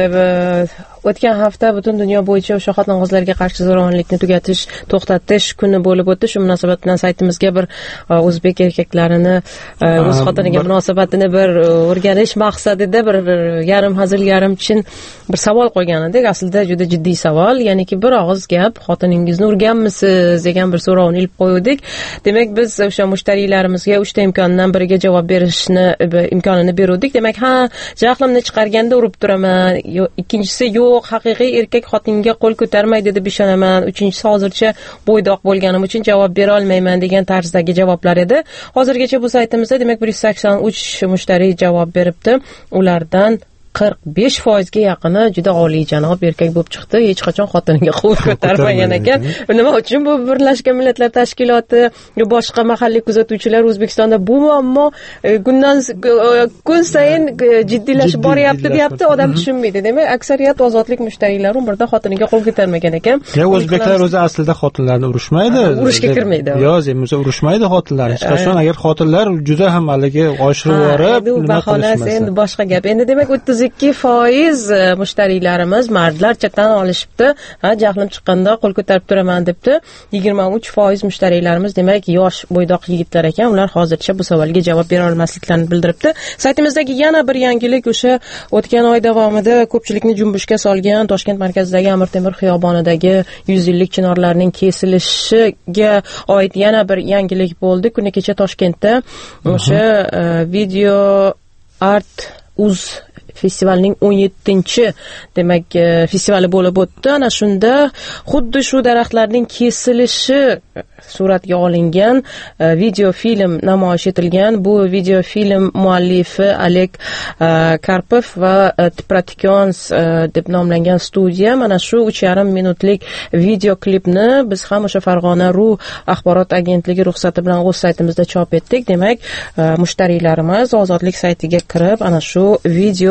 o'tgan hafta butun dunyo bo'yicha o'sha xotin-qizlarga qarshi zo'ravonlikni tugatish, to'xtatish kuni bo'lib o'tdi. Shu munosabat bilan saytimizga bir o'zbek erkaklarini o'z xotiniga munosabatini bir o'rganish maqsadida bir yarim hazil, yarim chin bir savol qo'ygan edik. Aslida juda jiddiy savol, ya'niki bir og'iz gap, xotiningizni urganmisiz degan bir so'rovni ilib qo'ydik. Demak, biz o'sha mushtariylarimizga uchta imkondan biriga javob berishni imkonini berdik. Demak, ha, jahlimni chiqarganda urib turaman. Ikkinchisi yo'q, haqiqiy erkak xotinga qo'l ko'tarmaydi deb ishonaman. Uchinchisi hozircha bo'ydoq bo'lganim uchun javob bera olmayman degan tarzdagi javoblar edi. Hozirgacha bu saytimizda demak bir yuz sakson uch mushtariy javob beribdi. Ulardan qirq besh foizga yaqini juda oliyjanob erkak bo'lib chiqdi. Hech qachon xotiniga qo'l ko'tarmagan ekan. Nima uchun bu Birlashgan Millatlar Tashkiloti va boshqa mahalliy kuzatuvchilar O'zbekistonda bu muammo kundan kun sayin jiddiylashib boryapti deyapti, odam tushunmaydi. Demak, aksariyat ozodlik mushtariylari umrida xotiniga qo'l ko'tarmagan ekan. Ya o'zbeklar o'zi aslida xotinlarni urishmaydi. Urushga kirmaydi. Yo'q, o'zi urishmaydi xotinlar. Hech qachon agar xotinlar juda ham haligi oshirib borib, nima qilishmasa endi boshqa gap. Endi demak o'ttiz ikki foiz mushtariylarimiz mardlar chetdan olishibdi. Ha, jahlim chiqqanda qo'l ko'tarib turaman debdi. yigirma uch foiz mushtariylarimiz demak yosh bo'ydoq yigitlar ekan. Ular hozircha bu savolga javob bera olmasliklarini bildiribdi. Saytimizdagi yana bir yangilik o'sha o'tgan oy davomida ko'pchilikni junbushga solgan Toshkent markazidagi Amir Temur xiyobonidagi yuz yillik chinorlarning kesilishiga oid yana bir yangilik bo'ldi. Kuni kecha Toshkentda o'sha video art uz festivalning o'n yettinchi demak festivali bo'lib o'tdi. Ana shunda xuddi shu daraxtlarning kesilishi suratga olingan video film namoyish etilgan. Bu video film muallifi Alek Karpov va Pratikons deb nomlangan studiya mana shu uch yarim minutlik video klipni biz ham o'sha Farg'ona ru axborot agentligi ruxsati bilan o'z saytimizda chop etdik. Demak, mushtariylarimiz Ozodlik saytiga kirib ana shu video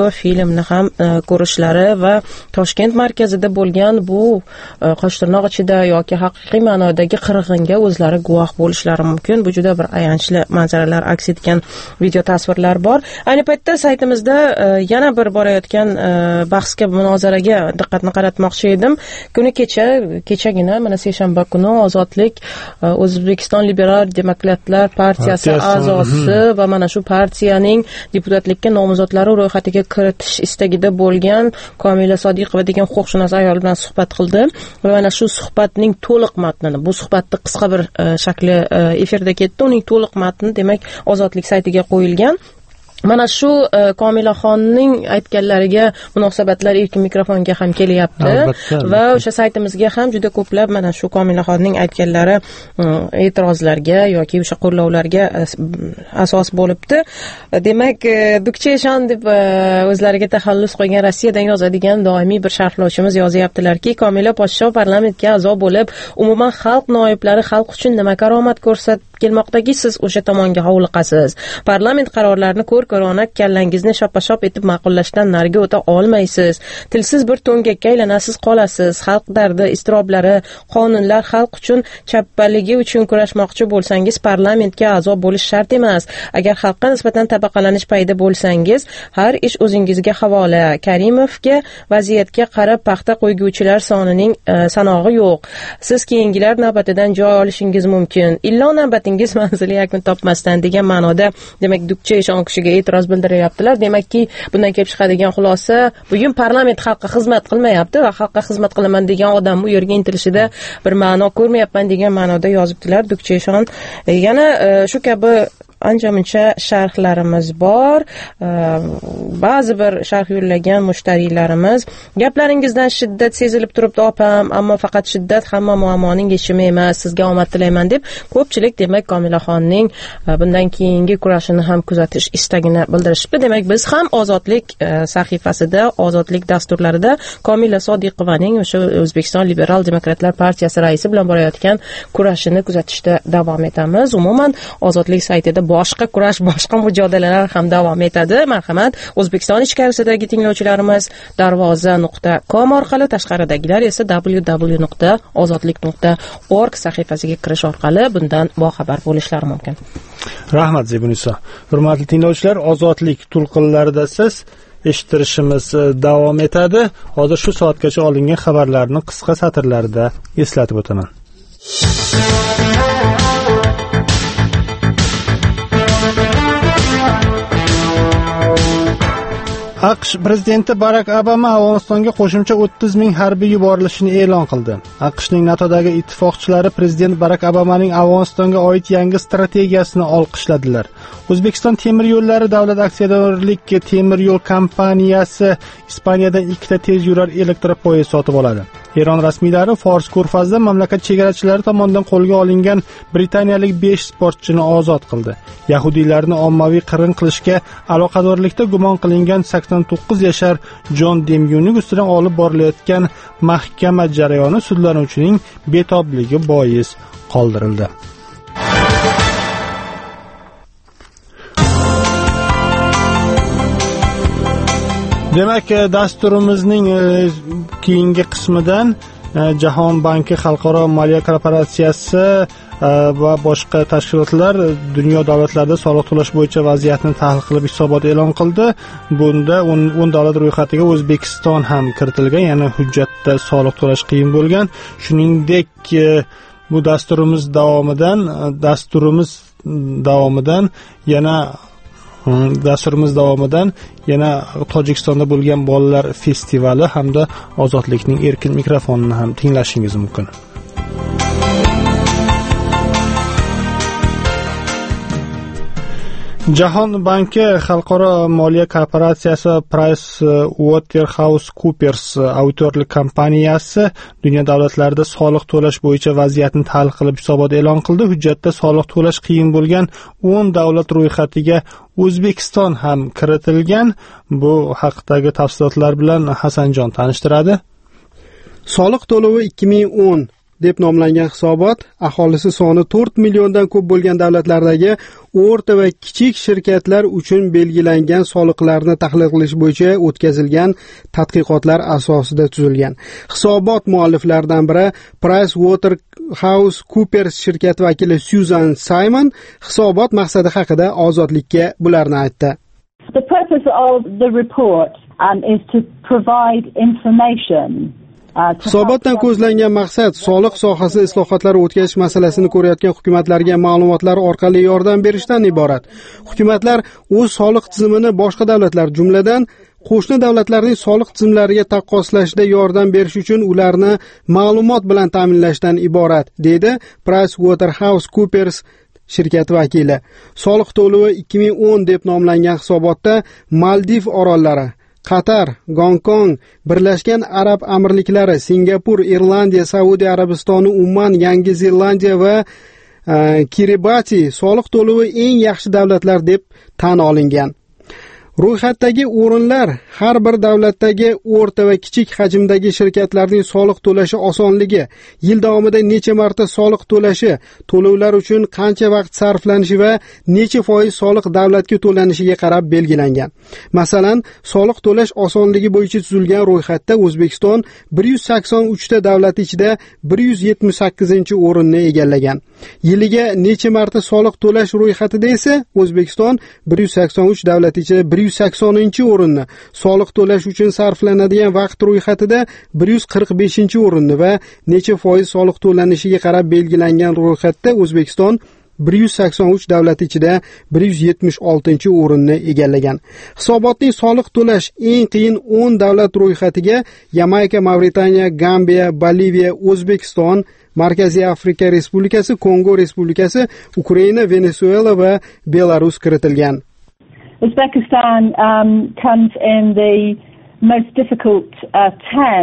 filmni ham ko'rishlari va Toshkent markazida bo'lgan bu Qoshtirnoq ichida yoki haqiqiy ma'nodagi qirg'inga o'zlari guvoh bo'lishlari mumkin. Bu juda bir ayanchli manzaralar aks etgan video tasvirlar bor. Ayni paytda saytimizda yana bir borayotgan bahsga, munozaraga diqqatni qaratmoqchi edim. Kuni kecha, kechagina mana seshanba kuni Ozodlik O'zbekiston Liberal Demokratlar partiyasi a'zosi va mana shu partiyaning deputatlikka nomzodlari ro'yxatiga kiritish istagida bo'lgan Komila Sodiqova degan huquqshunos ayol bilan suhbat qildi va mana shu suhbatning to'liq matnini, bu suhbatni qisqa bir shakli efirda ketdi, uning to'liq matni demak Ozodlik saytiga qo'yilgan. Mana shu Komilaxonning aytganlariga munosabatlar erkin mikrofonga ham kelyapti va o'sha saytimizga ham juda ko'plab mana shu Komilaxonning aytganlari e'tirozlarga yoki o'sha qo'llovlarga asos bo'libdi. Demak, Dukcheshon deb o'zlariga taxallus qo'ygan Rossiyadan yozadigan doimiy bir sharhlovchimiz yozyaptilarki, Komila podsho parlamentga a'zo bo'lib, umuman xalq noiblari xalq uchun nima karomat ko'rsat kelmoqdagi, siz o'sha tomonga hovliqasiz. Parlament qarorlarini ko'r ko'rona kallangizni shoppa-shop etib ma'qullashdan nariga o'ta olmaysiz. Tilsiz bir to'ngakka aylanasiz qolasiz. Xalq dardi, iztiroblari, qonunlar xalq uchun chappaligi uchun kurashmoqchi bo'lsangiz, parlamentga a'zo bo'lish shart emas. Agar xalqqa nisbatan tabaqalanish payida bo'lsangiz, har ish o'zingizga havola. Karimovga vaziyatga qarab paxta qo'yguvchilar sonining sanog'i yo'q. Siz keyingilar navbatidan joy olishingiz mumkin. Illo navbatingiz manzili yakun topmasdan degan ma'noda demak Dukcheshon kishiga e'tiroz bildiryaptilar. Demakki, bundan kelib chiqadigan xulosa, bugun parlament xalqqa xizmat qilmayapti va xalqqa xizmat qilaman degan odam bu yerga intilishida bir ma'no ko'rmayapman degan ma'noda yozibdilar Dukcheshon. Yana shu kabi ancha-muncha sharhlarimiz bor. Ba'zi bir sharh yo'llagan mushtariylarimiz, gaplaringizdan shiddat sezilib turibdi opam, ammo faqat shiddat hamma muammoning yechimi emas, sizga omad tilayman deb ko'pchilik demak Komilaxonning bundan keyingi kurashini ham kuzatish istagini bildirishibdi. Demak, biz ham Ozodlik sahifasida, Ozodlik dasturlarida Komila Sodiqovaning o'sha O'zbekiston Liberal Demokratlar partiyasi raisi bilan borayotgan kurashini kuzatishda davom etamiz. Umuman Ozodlik saytida boshqa kurash, boshqa mujodalalar ham davom etadi. Marhamat, O'zbekiston ichkarisidagi tinglovchilarimiz darvoza nuqta com orqali, tashqaridagilar esa w w w nuqta ozodlik nuqta org sahifasiga kirish orqali bundan boxabar bo'lishlari mumkin. Rahmat Zebunisa. Hurmatli tinglovchilar, Ozodlik to'lqinlarida siz eshittirishimiz davom etadi. Hozir shu soatgacha olingan xabarlarni qisqa satrlarda eslatib o'taman. AQSh prezidenti Barak Obama Afg'onistonga qo'shimcha o'ttiz ming harbiy yuborilishini e'lon qildi. AQShning NATOdagi ittifoqchilari prezident Barak Obamaning Afg'onistonga oid yangi strategiyasini olqishladilar. O'zbekiston temir yo'llari davlat aksiyadorlik temir yo'l kompaniyasi Ispaniyadan ikkita tez yurar elektropoyezd sotib oladi. Eron rasmiylari Fors ko'rfazida mamlakat chegarachilari tomonidan qo'lga olingan britaniyalik besh sportchini ozod qildi. Yahudiylarni ommaviy qirg'in qilishga aloqadorlikda gumon qilingan sakson to'qqiz yashar Jon Demyuning ustidan olib borilayotgan mahkama jarayoni sudlanuvchining betobligi bois qoldirildi. Demak, dasturimizning keyingi qismidan Jahon banki, Xalqaro moliya korporatsiyasi va boshqa tashkilotlar dunyo davlatlarida soliq to'lash bo'yicha vaziyatni tahlil qilib hisobot e'lon qildi. Bunda o'n davlat ro'yxatiga O'zbekiston ham kiritilgan, ya'ni hujjatda soliq to'lash qiyin bo'lgan. Shuningdek, bu dasturimiz davomidan dasturimiz davomidan yana dasturimiz davomidan yana Tojikistonda bo'lgan bolalar festivali hamda Ozodlikning erkin mikrofonini ham tinglashingiz mumkin. Jahon banki, Xalqaro moliya korporatsiyasi PricewaterhouseCoopers auditorlik kompaniyasi dunyo davlatlarida soliq to'lash bo'yicha vaziyatni tahlil qilib hisobot e'lon qildi. Hujjatda soliq to'lash qiyin bo'lgan o'n davlat ro'yxatiga O'zbekiston ham kiritilgan. Bu haqdagi tafsilotlar bilan Hasanjon tanishtiradi. Soliq to'lovi ikki ming o'n deb nomlangan hisobot aholisi soni to'rt milliondan ko'p bo'lgan davlatlardagi o'rta va kichik shirkatlar uchun belgilangan soliqlarni tahlil qilish bo'yicha o'tkazilgan tadqiqotlar asosida tuzilgan. Hisobot mualliflaridan biri PricewaterhouseCoopers shirkati vakili Susan Simon hisobot maqsadi haqida Ozodlikka bularni aytdi. The purpose of the report um, is to provide information. Hisobotdan ko'zlangan maqsad soliq sohasida islohotlari o'tkazish masalasini ko'rayotgan hukumatlarga ma'lumotlar orqali yordam berishdan iborat. Hukumatlar o'z soliq tizimini boshqa davlatlar, jumladan qo'shni davlatlarning soliq tizimlariga taqqoslashda yordam berish uchun ularni ma'lumot bilan ta'minlashdan iborat, dedi PricewaterhouseCoopers shirkati vakili. Soliq to'lovi ikki ming o'n deb nomlangan hisobotda Maldiv orollari, Qatar, Gonkong, Birlashgan Arab Amirliklari, Singapur, Irlandiya, Saudiya Arabistoni, Umman, Yangi Zelandiya va uh, Kiribati soliq to'lovi eng yaxshi davlatlar deb tan olingan. Ro'yxatdagi o'rinlar har bir davlatdagi o'rta va kichik hajmdagi shirkatlarning soliq to'lashi osonligi, yil davomida necha marta soliq to'lashi, to'lovlar uchun qancha vaqt sarflanishi va necha foiz soliq davlatga to'lanishiga qarab belgilangan. Masalan, soliq to'lash osonligi bo'yicha tuzilgan ro'yxatda O'zbekiston bir yuz sakson uch ta davlat ichida bir yuz yetmish sakkizinchi o'rinni egallagan. Yiliga necha marta soliq to'lash ro'yxatida esa O'zbekiston bir yuz sakson uch davlat ichida bir yuz saksoninchi o'rinni, soliq to'lash uchun sarflanadigan vaqt ro'yxatida bir yuz qirq beshinchi o'rinni va necha foiz soliq to'lanishiga qarab belgilangan ro'yxatda O'zbekiston bir yuz sakson uch davlat ichida bir yuz yetmish oltinchi o'rinni egallagan. Hisobotning soliq to'lash eng qiyin o'n davlat ro'yxatiga Yamayka, Mavritaniya, Gambiya, Boliviya, O'zbekiston, Markaziy Afrika Respublikasi, Kongo Respublikasi, Ukraina, Venezuela va Belarus kiritilgan. Uzbekistan um, comes in the most difficult uh, ten.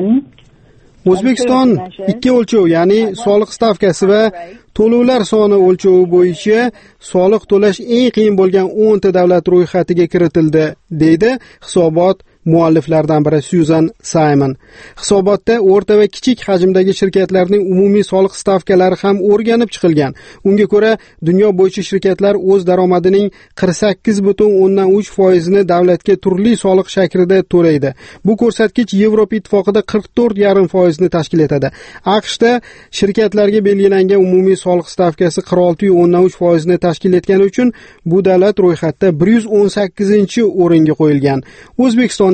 O'zbekiston ikki o'lchov, ya'ni soliq stavkasi va to'lovlar soni o'lchovi bo'yicha soliq to'lash eng qiyin bo'lgan o'n ta davlat ro'yxatiga kiritildi, deydi hisobot mualliflaridan biri Susan Simon. Hisobotda o'rta va kichik hajmdagi shirkatlarning umumiy soliq stavkalari ham o'rganib chiqilgan. Unga ko'ra, dunyo bo'yicha shirkatlar o'z daromadining qirq sakkiz butun o'ndan uch foizini davlatga turli soliq shaklida to'laydi. Bu ko'rsatkich Yevropa ittifoqida qirq to'rt yarim foizni tashkil etadi. AQShda shirkatlarga belgilangan umumiy soliq stavkasi qirq olti o'ndan uch foizni tashkil etgani uchun bu davlat ro'yxatda bir yuz o'n sakkizinchi o'ringa qo'yilgan. O'zbekiston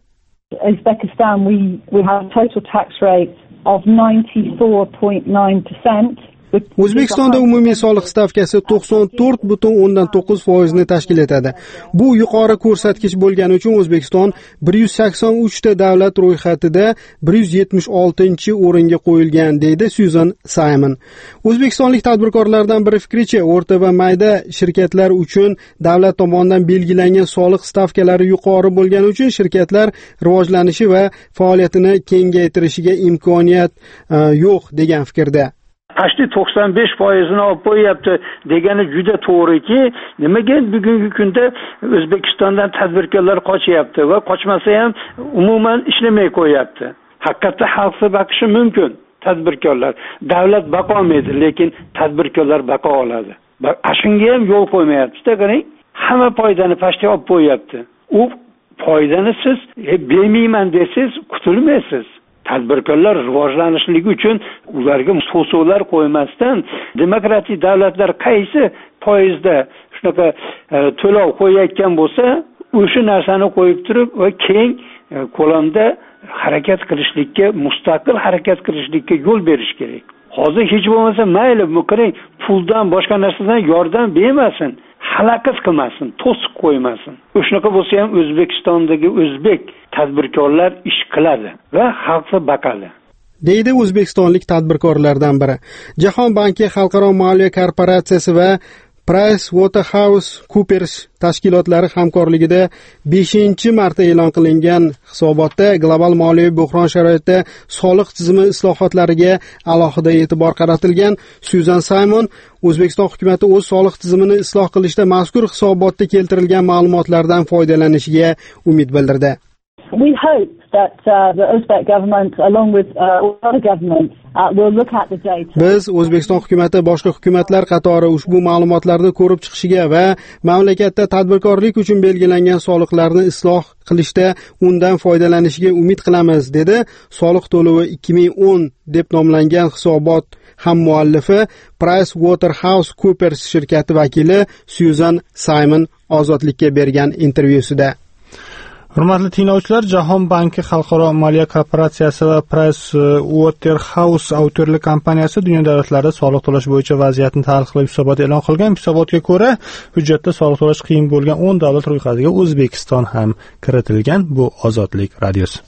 Uzbekistan, we, we have a total tax rate of ninety-four point nine percent. O'zbekistonda umumiy soliq stavkasi to'qson to'rt butun o'ndan to'qqiz foizni tashkil etadi. Bu yuqori ko'rsatkich bo'lgani uchun O'zbekiston bir yuz sakson uch ta davlat ro'yxatida bir yuz yetmish oltinchi o'ringa qo'yilgan, deydi Susan Simon. O'zbekistonlik tadbirkorlardan biri fikricha, o'rta va mayda shirkatlar uchun davlat tomonidan belgilangan soliq stavkalari yuqori bo'lgani uchun shirkatlar rivojlanishi va faoliyatini kengaytirishiga imkoniyat uh, yo'q degan fikrda. Ashti to'qson besh foizini olib qo'yapti degani juda to'g'riki, nimaga bugungi kunda O'zbekistondan tadbirkorlar qochyapti va qochmasa ham umuman ishlamay qo'yapti. Haqiqatda xalqni baqishi mumkin tadbirkorlar. Davlat baqolmaydi, lekin tadbirkorlar baqa oladi. Ashunga ham yo'l qo'ymayapti-da, qarang. Hamma foydani pastga olib qo'yapti. U foydani siz e, bermayman desiz, qutulmaysiz. Tadbirkorlar rivojlanishligi uchun ularga to'sovlar qo'ymasdan demokratik davlatlar qaysi foizda shunaqa e, to'lov qo'yayotgan bo'lsa, o'sha narsani qo'yib turib va keng e, ko'lamda harakat qilishlikka, mustaqil harakat qilishlikka yo'l berish kerak. Hozir hech bo'lmasa mayli, bu qarang, puldan boshqa narsadan yordam bermasin, xalaqit qilmasin, to'siq qo'ymasin. O'shanaqa bo'lsa ham O'zbekistondagi o'zbek tadbirkorlar ish qiladi va xalqni baqadi, deydi o'zbekistonlik tadbirkorlardan biri. Jahon banki, Xalqaro moliya korporatsiyasi va PricewaterhouseCoopers tashkilotlari hamkorligida beshinchi marta e'lon qilingan hisobotda global moliyaviy buhron sharoitida soliq tizimi islohotlariga alohida e'tibor qaratilgan. Susan Simon O'zbekiston hukumatı o'z soliq tizimini isloh qilishda mazkur hisobotda keltirilgan ma'lumotlardan foydalanishiga umid bildirdi. We hope that uh, the Uzbek government, along with uh, other governments, uh, will look at the data. Biz O'zbekiston hukumatı boshqa hukumatlar qatori ushbu ma'lumotlarni ko'rib chiqishiga va mamlakatda tadbirkorlik uchun belgilangan soliqlarni isloh qilishda undan foydalanishiga umid qilamiz, dedi soliq to'lovi ikki ming o'n deb nomlangan hisobot hammuallifi PricewaterhouseCoopers shirkati vakili Susan Simon Ozodlikka bergan intervyusida. Hurmatli tinglovchilar, Jahon banki, Xalqaro moliya korporatsiyasi va Pricewaterhouse auditorlik kompaniyasi dunyo davlatlari soliq to'lash bo'yicha vaziyatni tahlil qilib hisobot e'lon qilgan. Hisobotga ko'ra, hujjatda soliq to'lash qiyin bo'lgan o'n davlat ro'yxatiga O'zbekiston ham kiritilgan. Bu Ozodlik radiosi.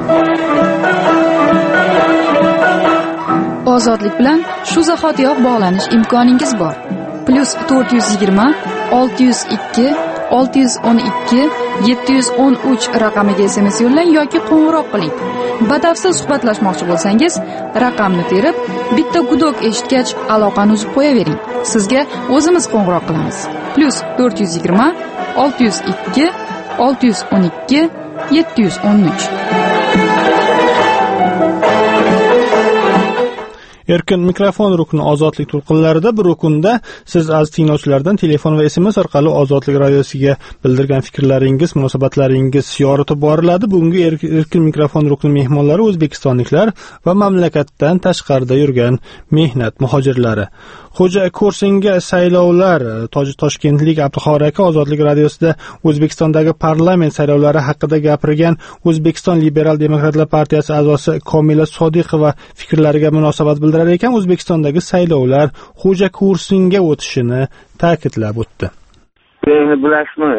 Ozodlik bilan shu zahotiyoq bog'lanish imkoningiz bor. Plus to'rt yuz yigirma olti yuz ikki olti yuz o'n ikki yetti yuz o'n uch raqamiga S M S yo'llang yoki qo'ng'iroq qiling. Batafsil suhbatlashmoqchi bo'lsangiz, raqamni terib, bitta gudok eshitgach aloqani uzib qo'yavering. Sizga o'zimiz qo'ng'iroq qilamiz. Plus to'rt yuz yigirma olti yuz ikki olti yuz o'n ikki yetti yuz o'n uch. Erkin mikrofon rukni Ozodlik to'lqinlarida bir rukunda siz aziz tinglovchilardan telefon va S M S orqali Ozodlik radiosiga bildirgan fikrlaringiz, munosabatlaringiz yoritib boriladi. Bugungi Erkin mikrofon rukni mehmonlari o'zbekistonliklar va mamlakatdan tashqarida yurgan mehnat muhojirlari. Xo'ja Ko'rsinga saylovlar Toshkentlik Abduqahhor aka Ozodlik radiosida O'zbekistondagi parlament saylovlari haqida gapirgan O'zbekiston Liberal Demokratlar partiyasi a'zosi Komila Sodiqova fikrlariga munosabat bildirar ekan, O'zbekistondagi saylovlar Xo'ja Ko'rsinga o'tishini ta'kidlab o'tdi. Endi bilasizmi,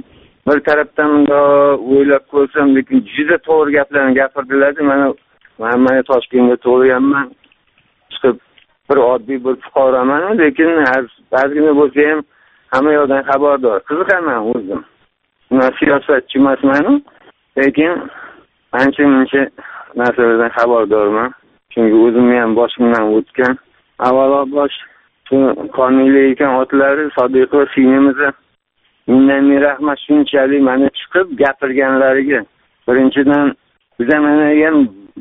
bir tarafdan o'ylab ko'rsam, lekin juda to'g'ri gaplarni gapirdilar. Mana men Toshkentga to'g'riyanman. Chiqib bir oddiy bir fuqaroman, lekin ba'zigina bo'lsa ham hamma yoqdan xabardor. Qiziqaman o'zim. Men siyosatchi emasman, lekin ancha-muncha narsalardan xabardorman. Chunki o'zim ham boshimdan o'tgan. Avvalo bosh Komila ekan otlari Sodiqova singlimizni mindan ming rahmat shunchalik mana chiqib gapirganlariga. Birinchidan biz ham ham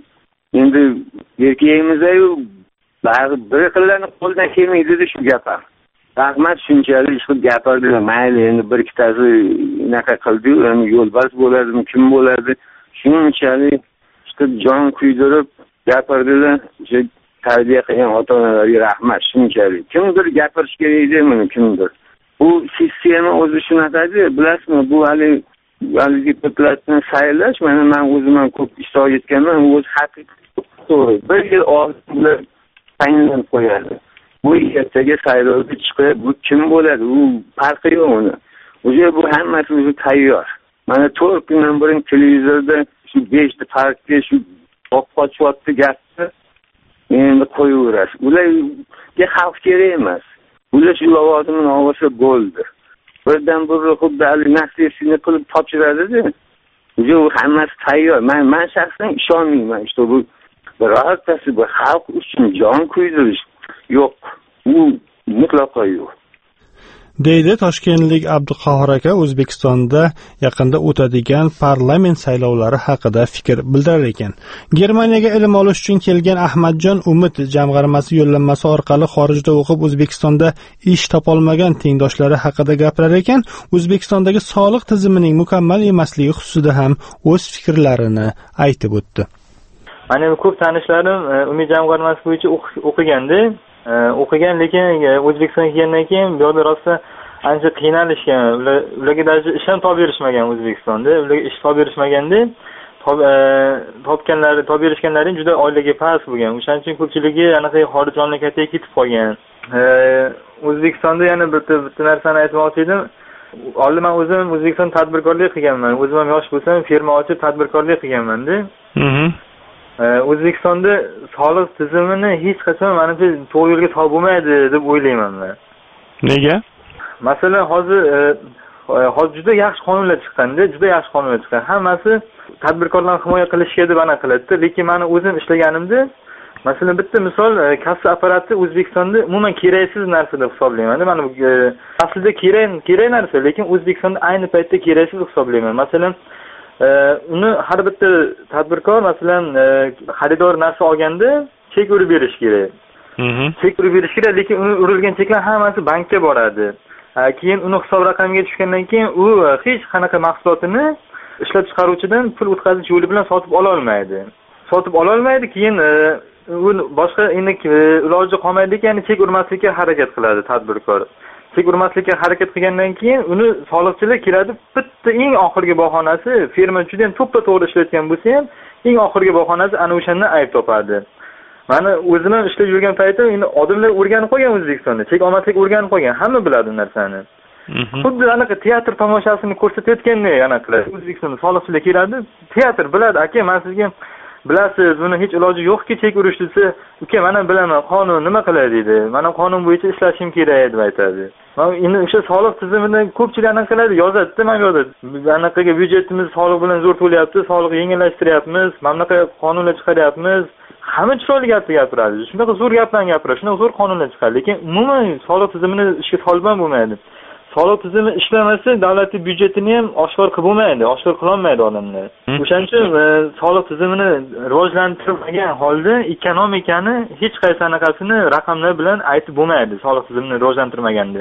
endi erkakmiz-ku, ba'zi bir qillarni qo'ldan kelmaydi shu gap ham. Rahmat shunchalik chiqib gapirdilar. Mayli, endi bir ikkitasi unaqa qildi-yu, endi yo'lbars bo'ladimi, kim bo'ladi? Shunchalik chiqib jon kuydirib gapirdilar. O'sha tarbiya qilgan ota-onalarga rahmat shunchalik. Kimdir gapirish kerak edi, buni kimdir. Bu sistema o'zi shunaqadir, bilasizmi? Bu hali hali deputatlarni saylash, mana men o'zim ham ko'p ishtirok etganman, o'zi haqiqiy to'g'ri. Bir yil oldin tayinlab qo'yadi. Bu ertaga saylovga chiqib, bu kim bo'ladi? U farqi yo'q uni. O'zi bu hammasi o'zi tayyor. Mana to'rt kundan burun televizorda shu beshta partiya shu oqqochyapti gapni endi qo'yaverasiz. Ularga xalq kerak emas. Ular shu lavozimni olsa bo'ldi. Birdan bir xuddi hali nasibini qilib topshiradi-da. O'zi u hammasi tayyor. Men men shaxsan ishonmayman. İşte bu birortasi bu xalq uchun jon kuydirish yo'q. U mutlaqo yo'q. deydi Toshkentlik Abduqahhor aka O'zbekistonda yaqinda o'tadigan parlament saylovlari haqida fikr bildirar ekan. Germaniyaga ilm olish uchun kelgan Ahmadjon Umid jamg'armasi yo'llanmasi orqali xorijda o'qib O'zbekistonda ish topolmagan tengdoshlari haqida gapirar ekan, O'zbekistondagi soliq tizimining mukammal emasligi xususida ham o'z fikrlarini aytib o'tdi. Mana ko'p tanishlarim Umid jamg'armasi bo'yicha o'qiganda, o'qigan, lekin O'zbekistonga kelgandan keyin bu yerda rosa ancha qiynalishgan. Ularga даже ish ham topib berishmagan O'zbekistonda. Ularga ish topib berishmaganda, topganlari, topib berishganlari juda oilaga past bo'lgan. O'shaning uchun ko'pchiligi anaqa xorij mamlakatiga ketib qolgan. O'zbekistonda yana bitta bitta narsani aytmoqchi edim. Oldin men o'zim O'zbekiston tadbirkorlik qilganman. O'zim ham yosh bo'lsam, firma ochib tadbirkorlik qilganman-da. Mhm. O'zbekistonda soliq tizimini hech qachon menimcha to'g'ri yo'lga solib bo'lmaydi deb o'ylayman men. Nega? Masalan, hozir hozir juda yaxshi qonunlar chiqqanda, juda yaxshi qonunlar chiqqan. Hammasi tadbirkorlarni himoya qilishga deb ana qiladi. Lekin men o'zim ishlaganimda, masalan, bitta misol, kassa apparati O'zbekistonda umuman keraksiz narsa deb hisoblayman. Mana bu aslida kerak, kerak narsa, lekin O'zbekistonda ayni paytda keraksiz hisoblayman. Masalan, uni har bitta tadbirkor masalan xaridor narsa olganda chek urib berish kerak. Chek urib berish kerak, lekin uni urilgan cheklar hammasi bankka boradi. Keyin uni hisob raqamiga tushgandan keyin u hech qanaqa mahsulotini ishlab chiqaruvchidan pul o'tkazish yo'li bilan sotib ola olmaydi. Sotib ola olmaydi, keyin u boshqa endi iloji qolmaydi ekan, chek urmaslikka harakat qiladi tadbirkor. Chek urmaslikka harakat qilgandan keyin uni soliqchilar keladi, bitta eng oxirgi bahonasi firma juda ham to'ppa-to'g'ri ishlayotgan bo'lsa ham, eng oxirgi bahonasi ana o'shandan ayb topadi. Mana o'zim ham ishlab yurgan paytim endi odamlar o'rganib qolgan O'zbekistonda, chek olmaslik o'rganib qolgan, hamma biladi bu narsani. Xuddi anaqa teatr tomoshasini ko'rsatayotgandek anaqa qiladi. O'zbekistonda soliqchilar keladi, teatr biladi, aka, men sizga bilasiz, buni hech iloji yo'qki chek urish desa, uka, mana bilaman, qonun nima qiladi deydi. Mana qonun bo'yicha ishlashim kerak deb aytadi. Mana endi o'sha soliq tizimini ko'pchilik anaqa qiladi, yozadi, mana yozadi. Anaqaga byudjetimiz soliq bilan zo'r to'layapti, soliq yengillashtiryapmiz, mana bunaqa qonunlar chiqaryapmiz. Hamma chiroyli gapni gapiradi. Shunaqa zo'r gaplarni gapiradi, shunaqa zo'r qonunlar chiqadi, lekin umuman soliq tizimini ishga solgan bo'lmaydi. Soliq tizimi ishlamasa, davlatning byudjetini ham oshkor qilib bo'lmaydi, oshkor qila olmaydi odamlar. O'shaning uchun soliq tizimini rivojlantirmagan holda ekonomikani hech qaysi anaqasini raqamlar bilan aytib bo'lmaydi, soliq tizimini rivojlantirmaganda.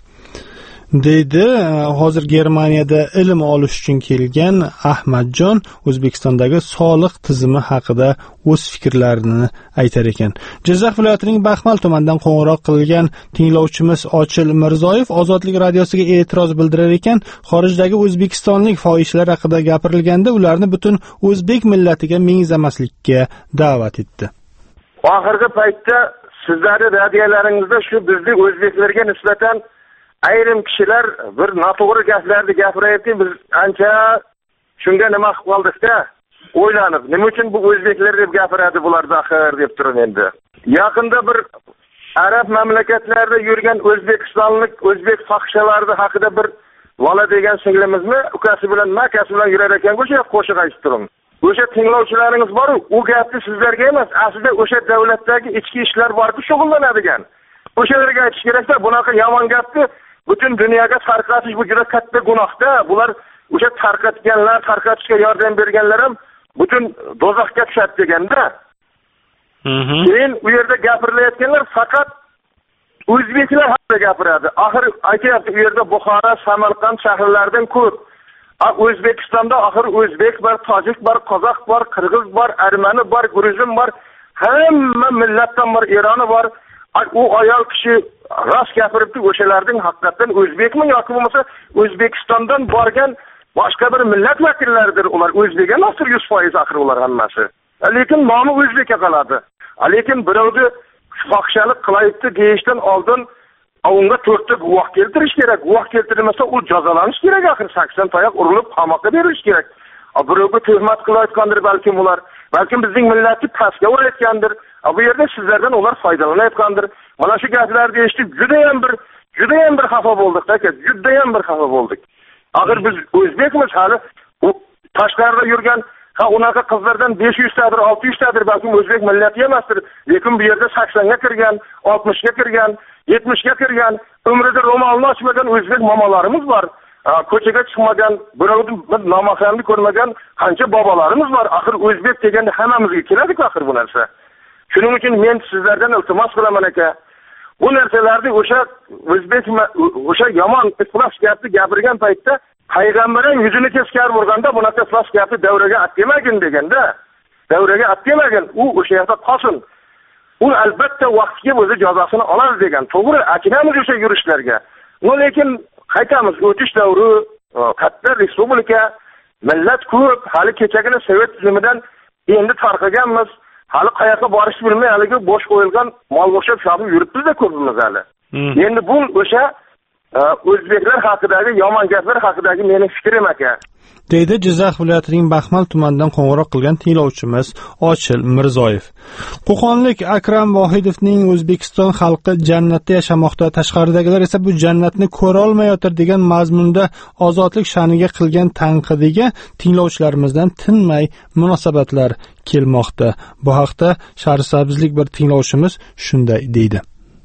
deydi hozir Germaniyada ilm olish uchun kelgan Ahmadjon O'zbekistondagi soliq tizimi haqida o'z fikrlarini aytar ekan. Jizzax viloyatining Baxmal tumanidan qo'ng'iroq qilgan tinglovchimiz Ochil Mirzoyev Ozodlik radiosiga e'tiroz bildirar ekan, xorijdagi o'zbekistonlik fohishlar haqida gapirilganda ularni butun o'zbek millatiga mengizamaslikka da'vat etdi. Oxirgi paytda sizlarning radiolaringizda shu bizning o'zbeklarga nisbatan ayrim kishilar bir noto'g'ri gaplarni gapirayotgan, biz ancha shunga nima qilib qoldik-da, o'ylanib, nima uchun bu o'zbeklar deb gapiradi bular axir deb turib endi. Yaqinda bir arab mamlakatlarida yurgan o'zbekistonlik o'zbek fohishalarning haqida bir Lola degan singlimizmi ukasi bilan makasi bilan yurar ekan, o'sha qo'shiq aytib turing. O'sha tinglovchilaringiz bor, u gapni sizlarga emas, aslida o'sha davlatdagi ichki ishlar borki shug'ullanadigan. O'shalarga aytish kerakda, bunaqa yomon gapni butun dunyoga tarqatish bu juda katta gunohda. Bular o'sha tarqatganlar, tarqatishga yordam berganlar ham butun do'zaxga tushadi deganda. Keyin u yerda gapirilayotganlar faqat o'zbeklar haqida gapiradi. Axir aytyapti, u yerda Buxoro, Samarqand shaharlaridan ko'p. O'zbekistonda axir o'zbek bor, tojik bor, qozoq bor, qirg'iz bor, armani bor, gruzin bor, hamma millatdan bor, Eroni bor. U ayol kishi rost gapiribdi, o'shalarning haqiqatan o'zbekmi yoki bo'lmasa O'zbekistondan borgan boshqa bir millat vakillaridir ular. O'zbek emas, yuz foiz axir ular hammasi. Lekin nomi o'zbekka qoladi. Lekin birovni fohishalik qilayapti deyishdan oldin unga to'rtta guvoh keltirish kerak. Guvoh keltirmasa u jazolanish kerak, axir sakson tayoq urilib qamoqqa berilish kerak. Birovga tuhmat qilayotgandir balkim ular. Balkim bizning millatni pastga urayotgandir. Bu yerda sizlardan ular foydalanayotgandir. Mana shu gaplarni eshitib juda ham bir juda ham bir xafa bo'ldik, aka, juda ham bir xafa bo'ldik. Axir biz o'zbekmiz, hali u tashqarida yurgan ha unaqa qizlardan besh yuz tadir, olti yuz tadir balkim o'zbek millati emasdir. Lekin bu yerda saksonga kirgan, oltmishga kirgan, yetmishga kirgan, umrida ro'molni ochmagan o'zbek momolarimiz bor. Ko'chaga chiqmagan, birovni bir nomahramni ko'rmagan qancha bobolarimiz bor. Axir o'zbek deganda hammamizga keladi-ku axir bu narsa. Shuning uchun men sizlardan iltimos qilaman aka. Bu narsalarni o'sha o'zbek o'sha yomon iflos gapni gapirgan paytda payg'ambar ham yuzini teskari burganda bunaqa iflos gapni davraga atmagin deganda, davraga atmagin, u o'sha yerda qolsin. U albatta vaqtiga o'zi jazosini oladi degan. To'g'ri, achinamiz o'sha yurishlarga. Lekin qaytamiz, o'tish davri, katta respublika, millat ko'p, hali kechagina sovet tizimidan endi tarqaganmiz. Hali qayoqqa borishni bilmay, haligi bo'sh qo'yilgan mol o'xshab shobib yuribmiz-da ko'pimiz hali. Endi bu o'sha o'zbeklar haqidagi yomon gaplar haqidagi mening fikrim aka. deydi Jizzax viloyatining Baxmal tumanidan qo'ng'iroq qilgan tinglovchimiz Ochil Mirzoyev. Qo'qonlik Akram Vohidovning O'zbekiston xalqi jannatda yashamoqda, tashqaridagilar esa bu jannatni ko'ra olmayotir degan mazmunda ozodlik sha'niga qilgan tanqidiga tinglovchilarimizdan tinmay munosabatlar kelmoqda. Bu haqda Sharsabzlik bir tinglovchimiz shunday deydi.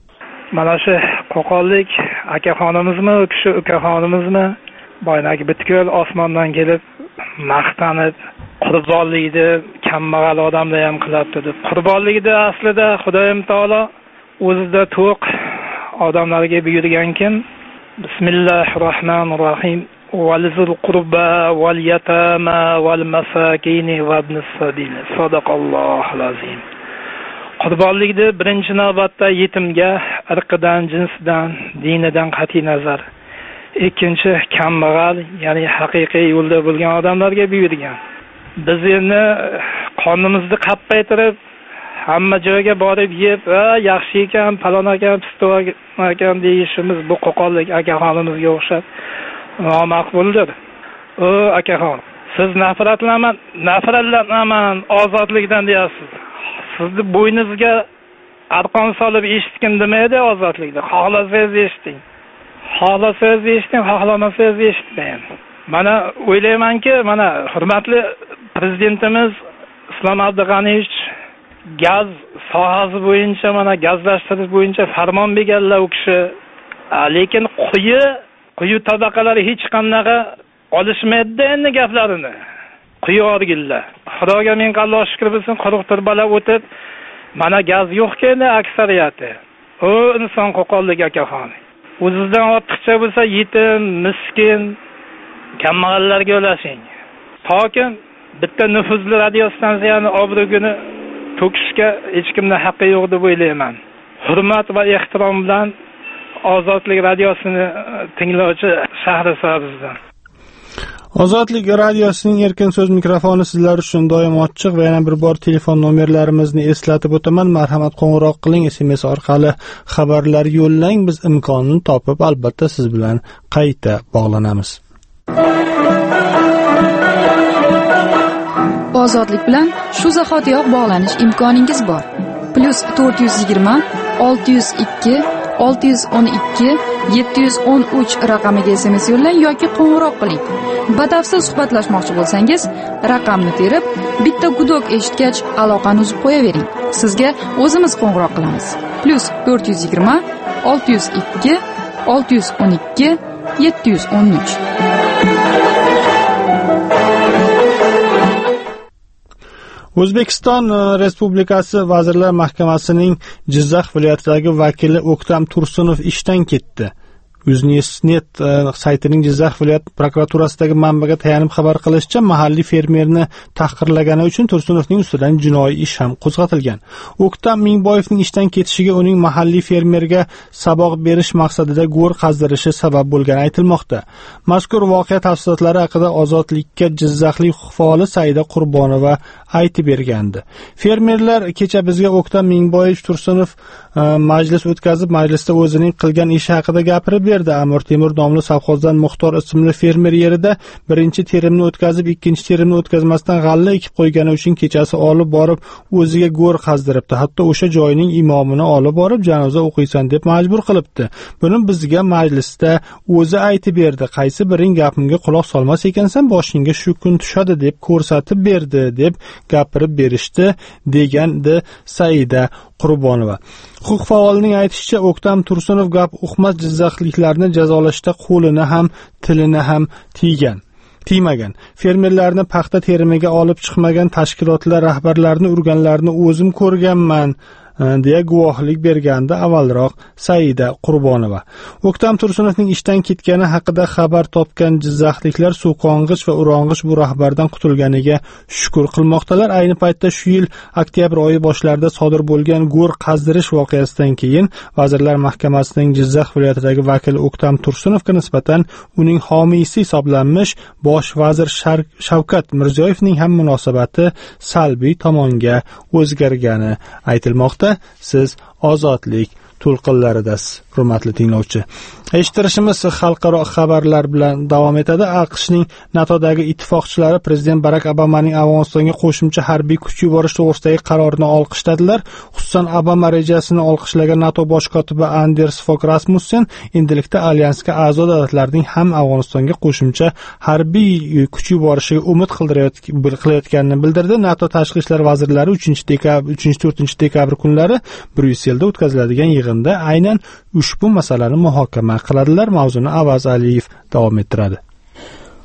Mana shu Qo'qonlik akaxonimizmi, kishi ukaxonimizmi, boynagi bitkul osmondan kelib maqtanib qurbonlikni kambag'al odamlar ham qilyapti deb. Qurbonlikni aslida Xudoyim taolo o'zida to'q odamlarga buyurgankin, Bismillahir Rohmanir Rohim. Walizul qurba wal yatama wal masakin va ibnis sabil. Sadaqallohul azim. Qurbonlikni birinchi navbatda yetimga, irqidan, jinsidan, dinidan qat'iy nazar. Ikkinchi kambag'al, ya'ni haqiqiy yo'lda bo'lgan odamlarga buyurgan. Biz endi qonimizni qappaytirib, hamma joyga borib yeb, yaxshi ekan, palon ekan, pisto ekan deyishimiz bu qo'qonlik akaxonimizga o'xshab nomaqbuldir. O akaxon, siz nafratlanaman, nafratlanaman ozodlikdan deyapsiz. Sizni bo'yningizga arqon solib eshitgin demaydi ozodlikda. Xohlasangiz eshiting. Xohlasangiz eshiting, xohlamasangiz eshitmang. Mana o'ylaymanki, mana hurmatli prezidentimiz Islom Abdug'aniyevich gaz sohasi bo'yicha, mana gazlashtirish bo'yicha farmon berganlar u kishi. Lekin quyi quyi tabaqalar hech qanaqa olishmaydi endi gaplarini. Quyi orgillar. Xudoga ming Alloh shukr bo'lsin, quruq turbalar o'tib, mana gaz yo'q endi aksariyati. O inson qo'qonlik akaxon. O'zingizdan ortiqcha bo'lsa yetim, miskin, kambag'allarga ulashing. Toki bitta nufuzli radio stansiyani obro'gini to'kishga hech kimning haqqi yo'q deb o'ylayman. Hurmat va ehtirom bilan Ozodlik radiosini tinglovchi Shahrisabzdan. Ozodlik radiosining erkin so'z mikrofoni sizlar uchun doim ochiq va yana bir bor telefon nomerlarimizni eslatib o'taman. Marhamat qo'ng'iroq qiling, S M S orqali xabarlar yo'llang, biz imkonini topib albatta siz bilan qayta bog'lanamiz. Ozodlik bilan shu zahotiyoq bog'lanish imkoningiz bor. Plus to'rt yuz yigirma olti yuz ikki olti yuz o'n ikki yetti yuz o'n uch raqamiga S M S yo'llang yoki qo'ng'iroq qiling. Batafsil suhbatlashmoqchi bo'lsangiz, raqamni terib, bitta gudok eshitgach aloqani uzib qo'yavering. Sizga o'zimiz qo'ng'iroq qilamiz. Plus to'rt yuz yigirma olti yuz ikki olti yuz o'n ikki yetti yuz o'n uch. O'zbekiston Respublikasi Vazirlar Mahkamasining Jizzax viloyatidagi vakili O'ktam Tursunov ishdan ketdi. Uznesnet saytining Jizzax viloyat prokuraturasidagi manbaga tayanib xabar qilishicha, mahalliy fermerni tahqirlagani uchun Tursunovning ustidan jinoiy ish ham qo'zg'atilgan. O'ktam Mingboyevning ishdan ketishiga uning mahalliy fermerga saboq berish maqsadida go'r qazdirishi sabab bo'lgani aytilmoqda. Mazkur voqea tafsilotlari haqida Ozodlikka Jizzaxlik huquq faoli Saida Qurbonova aytib bergandi. Fermerlar kecha bizga O'ktam Mingboyev Tursunov majlis o'tkazib, majlisda o'zining qilgan ishi haqida gapirib berdi. Amir Temur nomli savxozdan Muxtor ismli fermer yerida birinchi terimni o'tkazib, ikkinchi terimni o'tkazmasdan g'alla ekib qo'ygani uchun kechasi olib borib o'ziga go'r qazdiribdi. Hatto o'sha joyning imomini olib borib janoza o'qiysan deb majbur qilibdi. Buni bizga majlisda o'zi aytib berdi. Qaysi biring gapimga quloq solmas ekansan, boshingga shu kun tushadi deb ko'rsatib berdi deb gapirib berishdi, degandi Saida Qurbonova. Huquq faolining aytishicha, O'ktam Tursunov gap uqmas jizzaxliklarni jazolashda qo'lini ham, tilini ham tiygan. Tiymagan. Fermerlarni paxta terimiga olib chiqmagan tashkilotlar rahbarlarini urganlarni o'zim ko'rganman deya guvohlik bergandi avvalroq Saida Qurbonova. O'ktam Tursunovning ishdan ketgani haqida xabar topgan jizzaxliklar so'qong'ich va urong'ich bu rahbardan qutulganiga shukr qilmoqdalar. Ayni paytda shu yil oktyabr oyi boshlarida sodir bo'lgan go'r qazdirish voqeasidan keyin Vazirlar Mahkamasining Jizzax viloyatidagi vakili O'ktam Tursunovga nisbatan uning homiysi hisoblanmish bosh vazir Shavkat Mirziyoyevning ham munosabati salbiy tomonga o'zgargani aytilmoqda. Siz Ozodlik to'lqinlaridasiz, hurmatli tinglovchi. Eshittirishimiz xalqaro xabarlar bilan davom etadi. AQShning NATOdagi ittifoqchilari prezident Barak Obamaning Afg'onistonga qo'shimcha harbiy kuch yuborish to'g'risidagi qarorini olqishladilar. Xususan, Obama rejasini olqishlagan NATO bosh kotibi Anders Fogh Rasmussen endilikda alyansga a'zo davlatlarning ham Afg'onistonga qo'shimcha harbiy kuch yuborishiga umid qilayotganini bildirdi. NATO tashqi ishlar vazirlari uchinchi dekabr uchinchi to'rtinchi dekabr kunlari Bryusselda o'tkaziladigan yig'inda aynan ushbu masalani muhokama qiladilar. Mavzuni Avaz Aliyev davom ettiradi.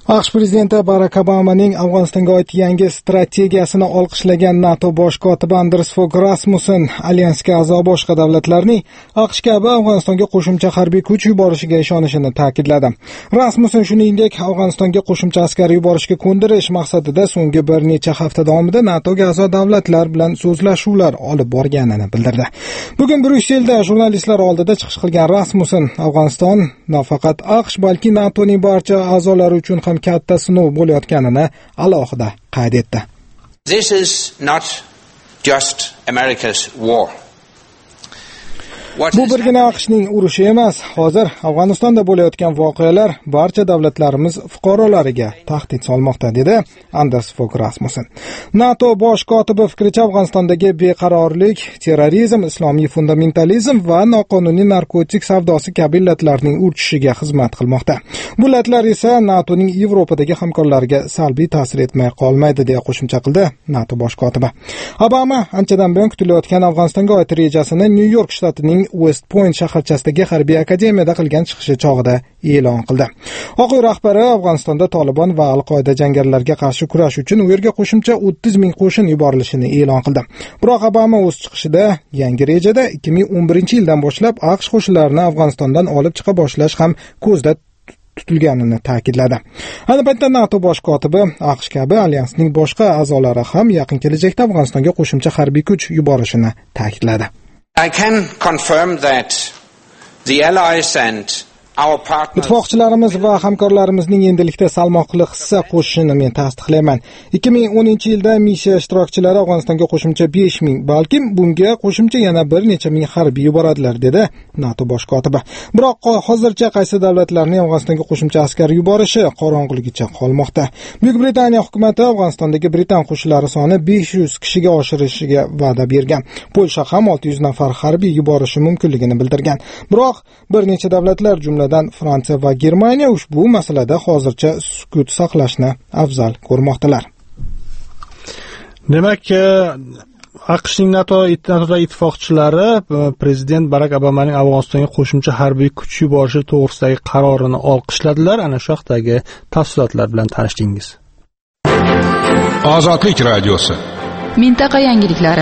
AQSh prezidenti Barak Obamaning Afg'onistonga oid yangi strategiyasini olqishlagan NATO bosh kotibi Anders Fogh Rasmussen alyansga a'zo boshqa davlatlarning AQSh kabi Afg'onistonga qo'shimcha harbiy kuch yuborishiga ishonishini ta'kidladi. Rasmussen shuningdek Afg'onistonga qo'shimcha askar yuborishga ko'ndirish maqsadida so'nggi bir necha hafta davomida NATOga a'zo davlatlar bilan so'zlashuvlar olib borganini bildirdi. Bugun Bryusselda jurnalistlar oldida chiqish qilgan Rasmussen Afg'oniston nafaqat AQSh balki NATOning barcha a'zolari uchun ham katta sinov bo'layotganini alohida qayd etdi. This is not just America's war. Bu birgina AQShning urushi emas. Hozir Afg'onistonda bo'layotgan voqealar barcha davlatlarimiz fuqarolariga tahdid solmoqda, dedi Anders Fogh Rasmussen. NATO bosh kotibi fikricha Afg'onistondagi beqarorlik, terrorizm, islomiy fundamentalizm va noqonuniy narkotik savdosi kabi illatlarning urchishiga xizmat qilmoqda. Bu illatlar esa NATOning Yevropadagi hamkorlariga salbiy ta'sir etmay qolmaydi, deya qo'shimcha qildi NATO bosh kotibi. Obama anchadan buyon kutilayotgan Afg'onistonga oid rejasini New York shtatining West Point shaharchasidagi harbiy akademiyada qilgan chiqishi chog'ida e'lon qildi. Oq uy rahbari Afg'onistonda Taliban va Al-Qoida jangarilarga qarshi kurash uchun u yerga qo'shimcha o'ttiz ming qo'shin yuborilishini e'lon qildi. Biroq Obama o'z chiqishida yangi rejada ikki ming o'n birinchi yildan boshlab AQSh qo'shinlarini Afg'onistondan olib chiqa boshlash ham ko'zda tutilganini ta'kidladi. Ayni paytda NATO bosh kotibi AQSh kabi alyansning boshqa a'zolari ham yaqin kelajakda Afg'onistonga qo'shimcha harbiy kuch yuborishini ta'kidladi. I can confirm that the allies and our partners Ittifoqchilarimiz va hamkorlarimizning endilikda salmoqli hissa qo'shishini men tasdiqlayman. ikki ming o'ninchi yilda missiya ishtirokchilari Afg'onistonga qo'shimcha besh ming, balkim bunga qo'shimcha yana bir necha ming harbiy yuboradilar, dedi NATO bosh kotibi. Biroq hozircha qaysi davlatlarning Afg'onistonga qo'shimcha askar yuborishi qorong'uligicha qolmoqda. Buyuk Britaniya hukumati Afg'onistondagi Britan qo'shinlari soni besh yuz kishiga oshirishiga va'da bergan. Polsha ham olti yuz nafar harbiy yuborishi mumkinligini bildirgan. Biroq bir necha davlatlar, jumladan Fransiya va Germaniya ushbu masalada hozircha sukut saqlashni afzal ko'rmoqdalar. Demak, AQShning NATO ittifoqchilari prezident Barak Obamaning Afg'onistonga qo'shimcha harbiy kuch yuborishi to'g'risidagi qarorini olqishladilar. Ana shu haqdagi tafsilotlar bilan tanishdingiz. Ozodlik radiosi. Mintaqa yangiliklari.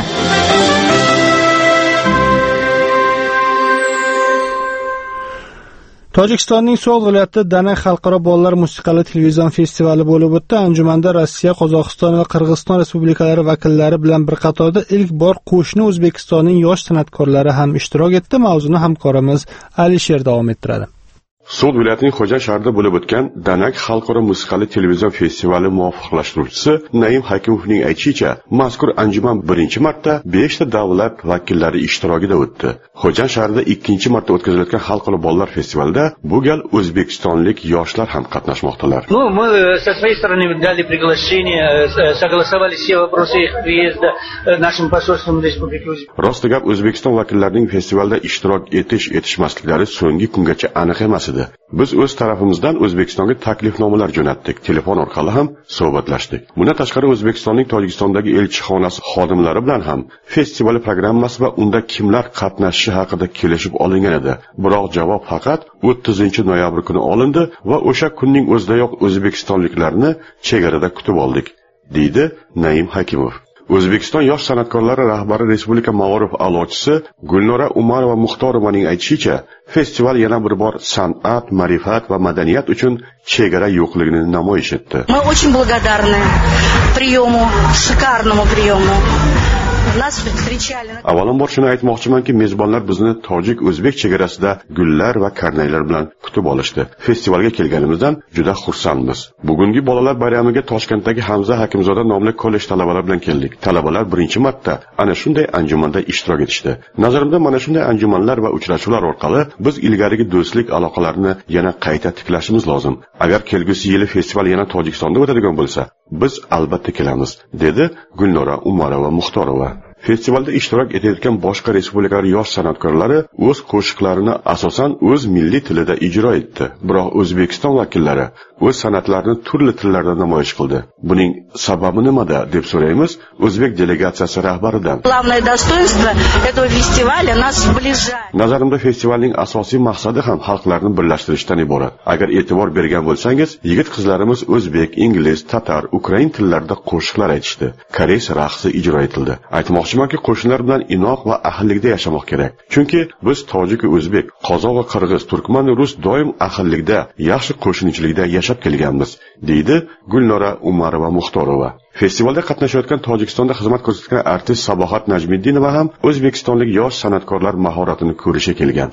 Tojikistonning So'g'd viloyatida Danak xalqaro bolalar musiqali televizion festivali bo'lib o'tdi. Anjumanda Rossiya, Qozog'iston va Qirg'iziston respublikalari vakillari bilan bir qatorda ilk bor qo'shni O'zbekistonning yosh san'atkorlari ham ishtirok etdi. Mavzuni hamkorimiz Alisher davom ettiradi. So'g'd viloyatining Xo'jand shahrida bo'lib o'tgan Danak xalqaro musiqali televizion festivali muvofiqlashtiruvchisi Naim Hakimovning aytishicha, mazkur anjuman birinchi marta beshta davlat vakillari ishtirokida o'tdi. Xo'jand shahrida ikkinchi marta o'tkazilayotgan xalqaro bolalar festivalida bu gal o'zbekistonlik yoshlar ham qatnashmoqdalar. Ну, мы со своей стороны дали приглашение, согласовали все вопросы их приезда нашим посольством Республики Узбекiston. Rost gap, O'zbekiston vakillarining festivalda ishtirok etish etishmasliklari so'nggi kungacha aniq emas edi. Biz o'z tarafimizdan O'zbekistonga taklifnomalar jo'natdik, telefon orqali ham suhbatlashdik. Bundan tashqari O'zbekistonning Tojikistondagi elchixonasi xodimlari bilan ham festival programmasi va unda kimlar qatnashishi haqida kelishib olingan edi. Biroq javob faqat o'ttizinchi noyabr kuni olindi va o'sha kunning o'zidayoq o'zbekistonliklarni chegarada kutib oldik, deydi Naim Hakimov. O'zbekiston yosh san'atkorlari rahbari Respublika ma'ruf a'lochisi Gulnora Umarova Muxtorovaning aytishicha, festival yana bir bor san'at, ma'rifat va madaniyat uchun chegara yo'qligini namoyish etdi. Мы очень благодарны приему, шикарному приему. Avvalambor shuni aytmoqchimanki, mezbonlar bizni tojik-o'zbek chegarasida gullar va karnaylar bilan kutib olishdi. Festivalga kelganimizdan juda xursandmiz. Bugungi bolalar bayramiga Toshkentdagi Hamza Hakimzoda nomli kollej talabalari bilan keldik. Talabalar birinchi marta ana shunday anjumanda ishtirok etishdi. Nazarimda mana shunday anjumanlar va uchrashuvlar orqali biz ilgarigi do'stlik aloqalarini yana qayta tiklashimiz lozim. Agar kelgusi yili festival yana Tojikistonda o'tadigan bo'lsa, biz albatta kelamiz, dedi Gulnora Umarova Muxtorova. Festivalda ishtirok etayotgan boshqa respublikalar yosh san'atkorlari o'z qo'shiqlarini asosan o'z milliy tilida ijro etdi. Biroq O'zbekiston vakillari o'z san'atlarini turli tillarda namoyish qildi. Buning sababi nimada deb so'raymiz O'zbek delegatsiyasi rahbaridan. Главное достоинство этого фестиваля нас сближает. Nazarimda festivalning asosiy maqsadi ham xalqlarni birlashtirishdan iborat. Agar e'tibor bergan bo'lsangiz, yigit-qizlarimiz o'zbek, ingliz, tatar, ukrain tillarida qo'shiqlar aytishdi. Koreys raqsi ijro etildi. Aytmoqchimanki, qo'shnilar bilan inoq va ahillikda yashamoq kerak. Chunki biz tojik va o'zbek, qozoq va qirg'iz, turkman va rus doim ahillikda, yaxshi qo'shnichilikda yashab kelganmiz, deydi Gulnora Umarova Muxtorova. Festivalda qatnashayotgan Tojikistonda xizmat ko'rsatgan artist Sabohat Najmiddinova ham o'zbekistonlik yosh san'atkorlar mahoratini ko'rishga kelgan.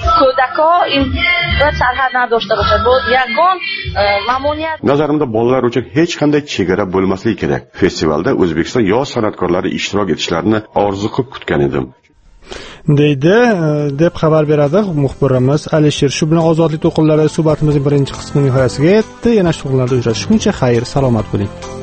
Nazarimda bolalar uchun hech qanday chegara bo'lmasligi kerak. Festivalda O'zbekiston yosh san'atkorlari ishtirok etishlarini orzu qilib kutgan edim. deydi deb xabar beradi muxbirimiz Alisher. Shu bilan ozodlik to'qinlari suhbatimizning birinchi qismi nihoyasiga yetdi. Yana shu kunlarda uchrashguncha xayr, salomat bo'ling.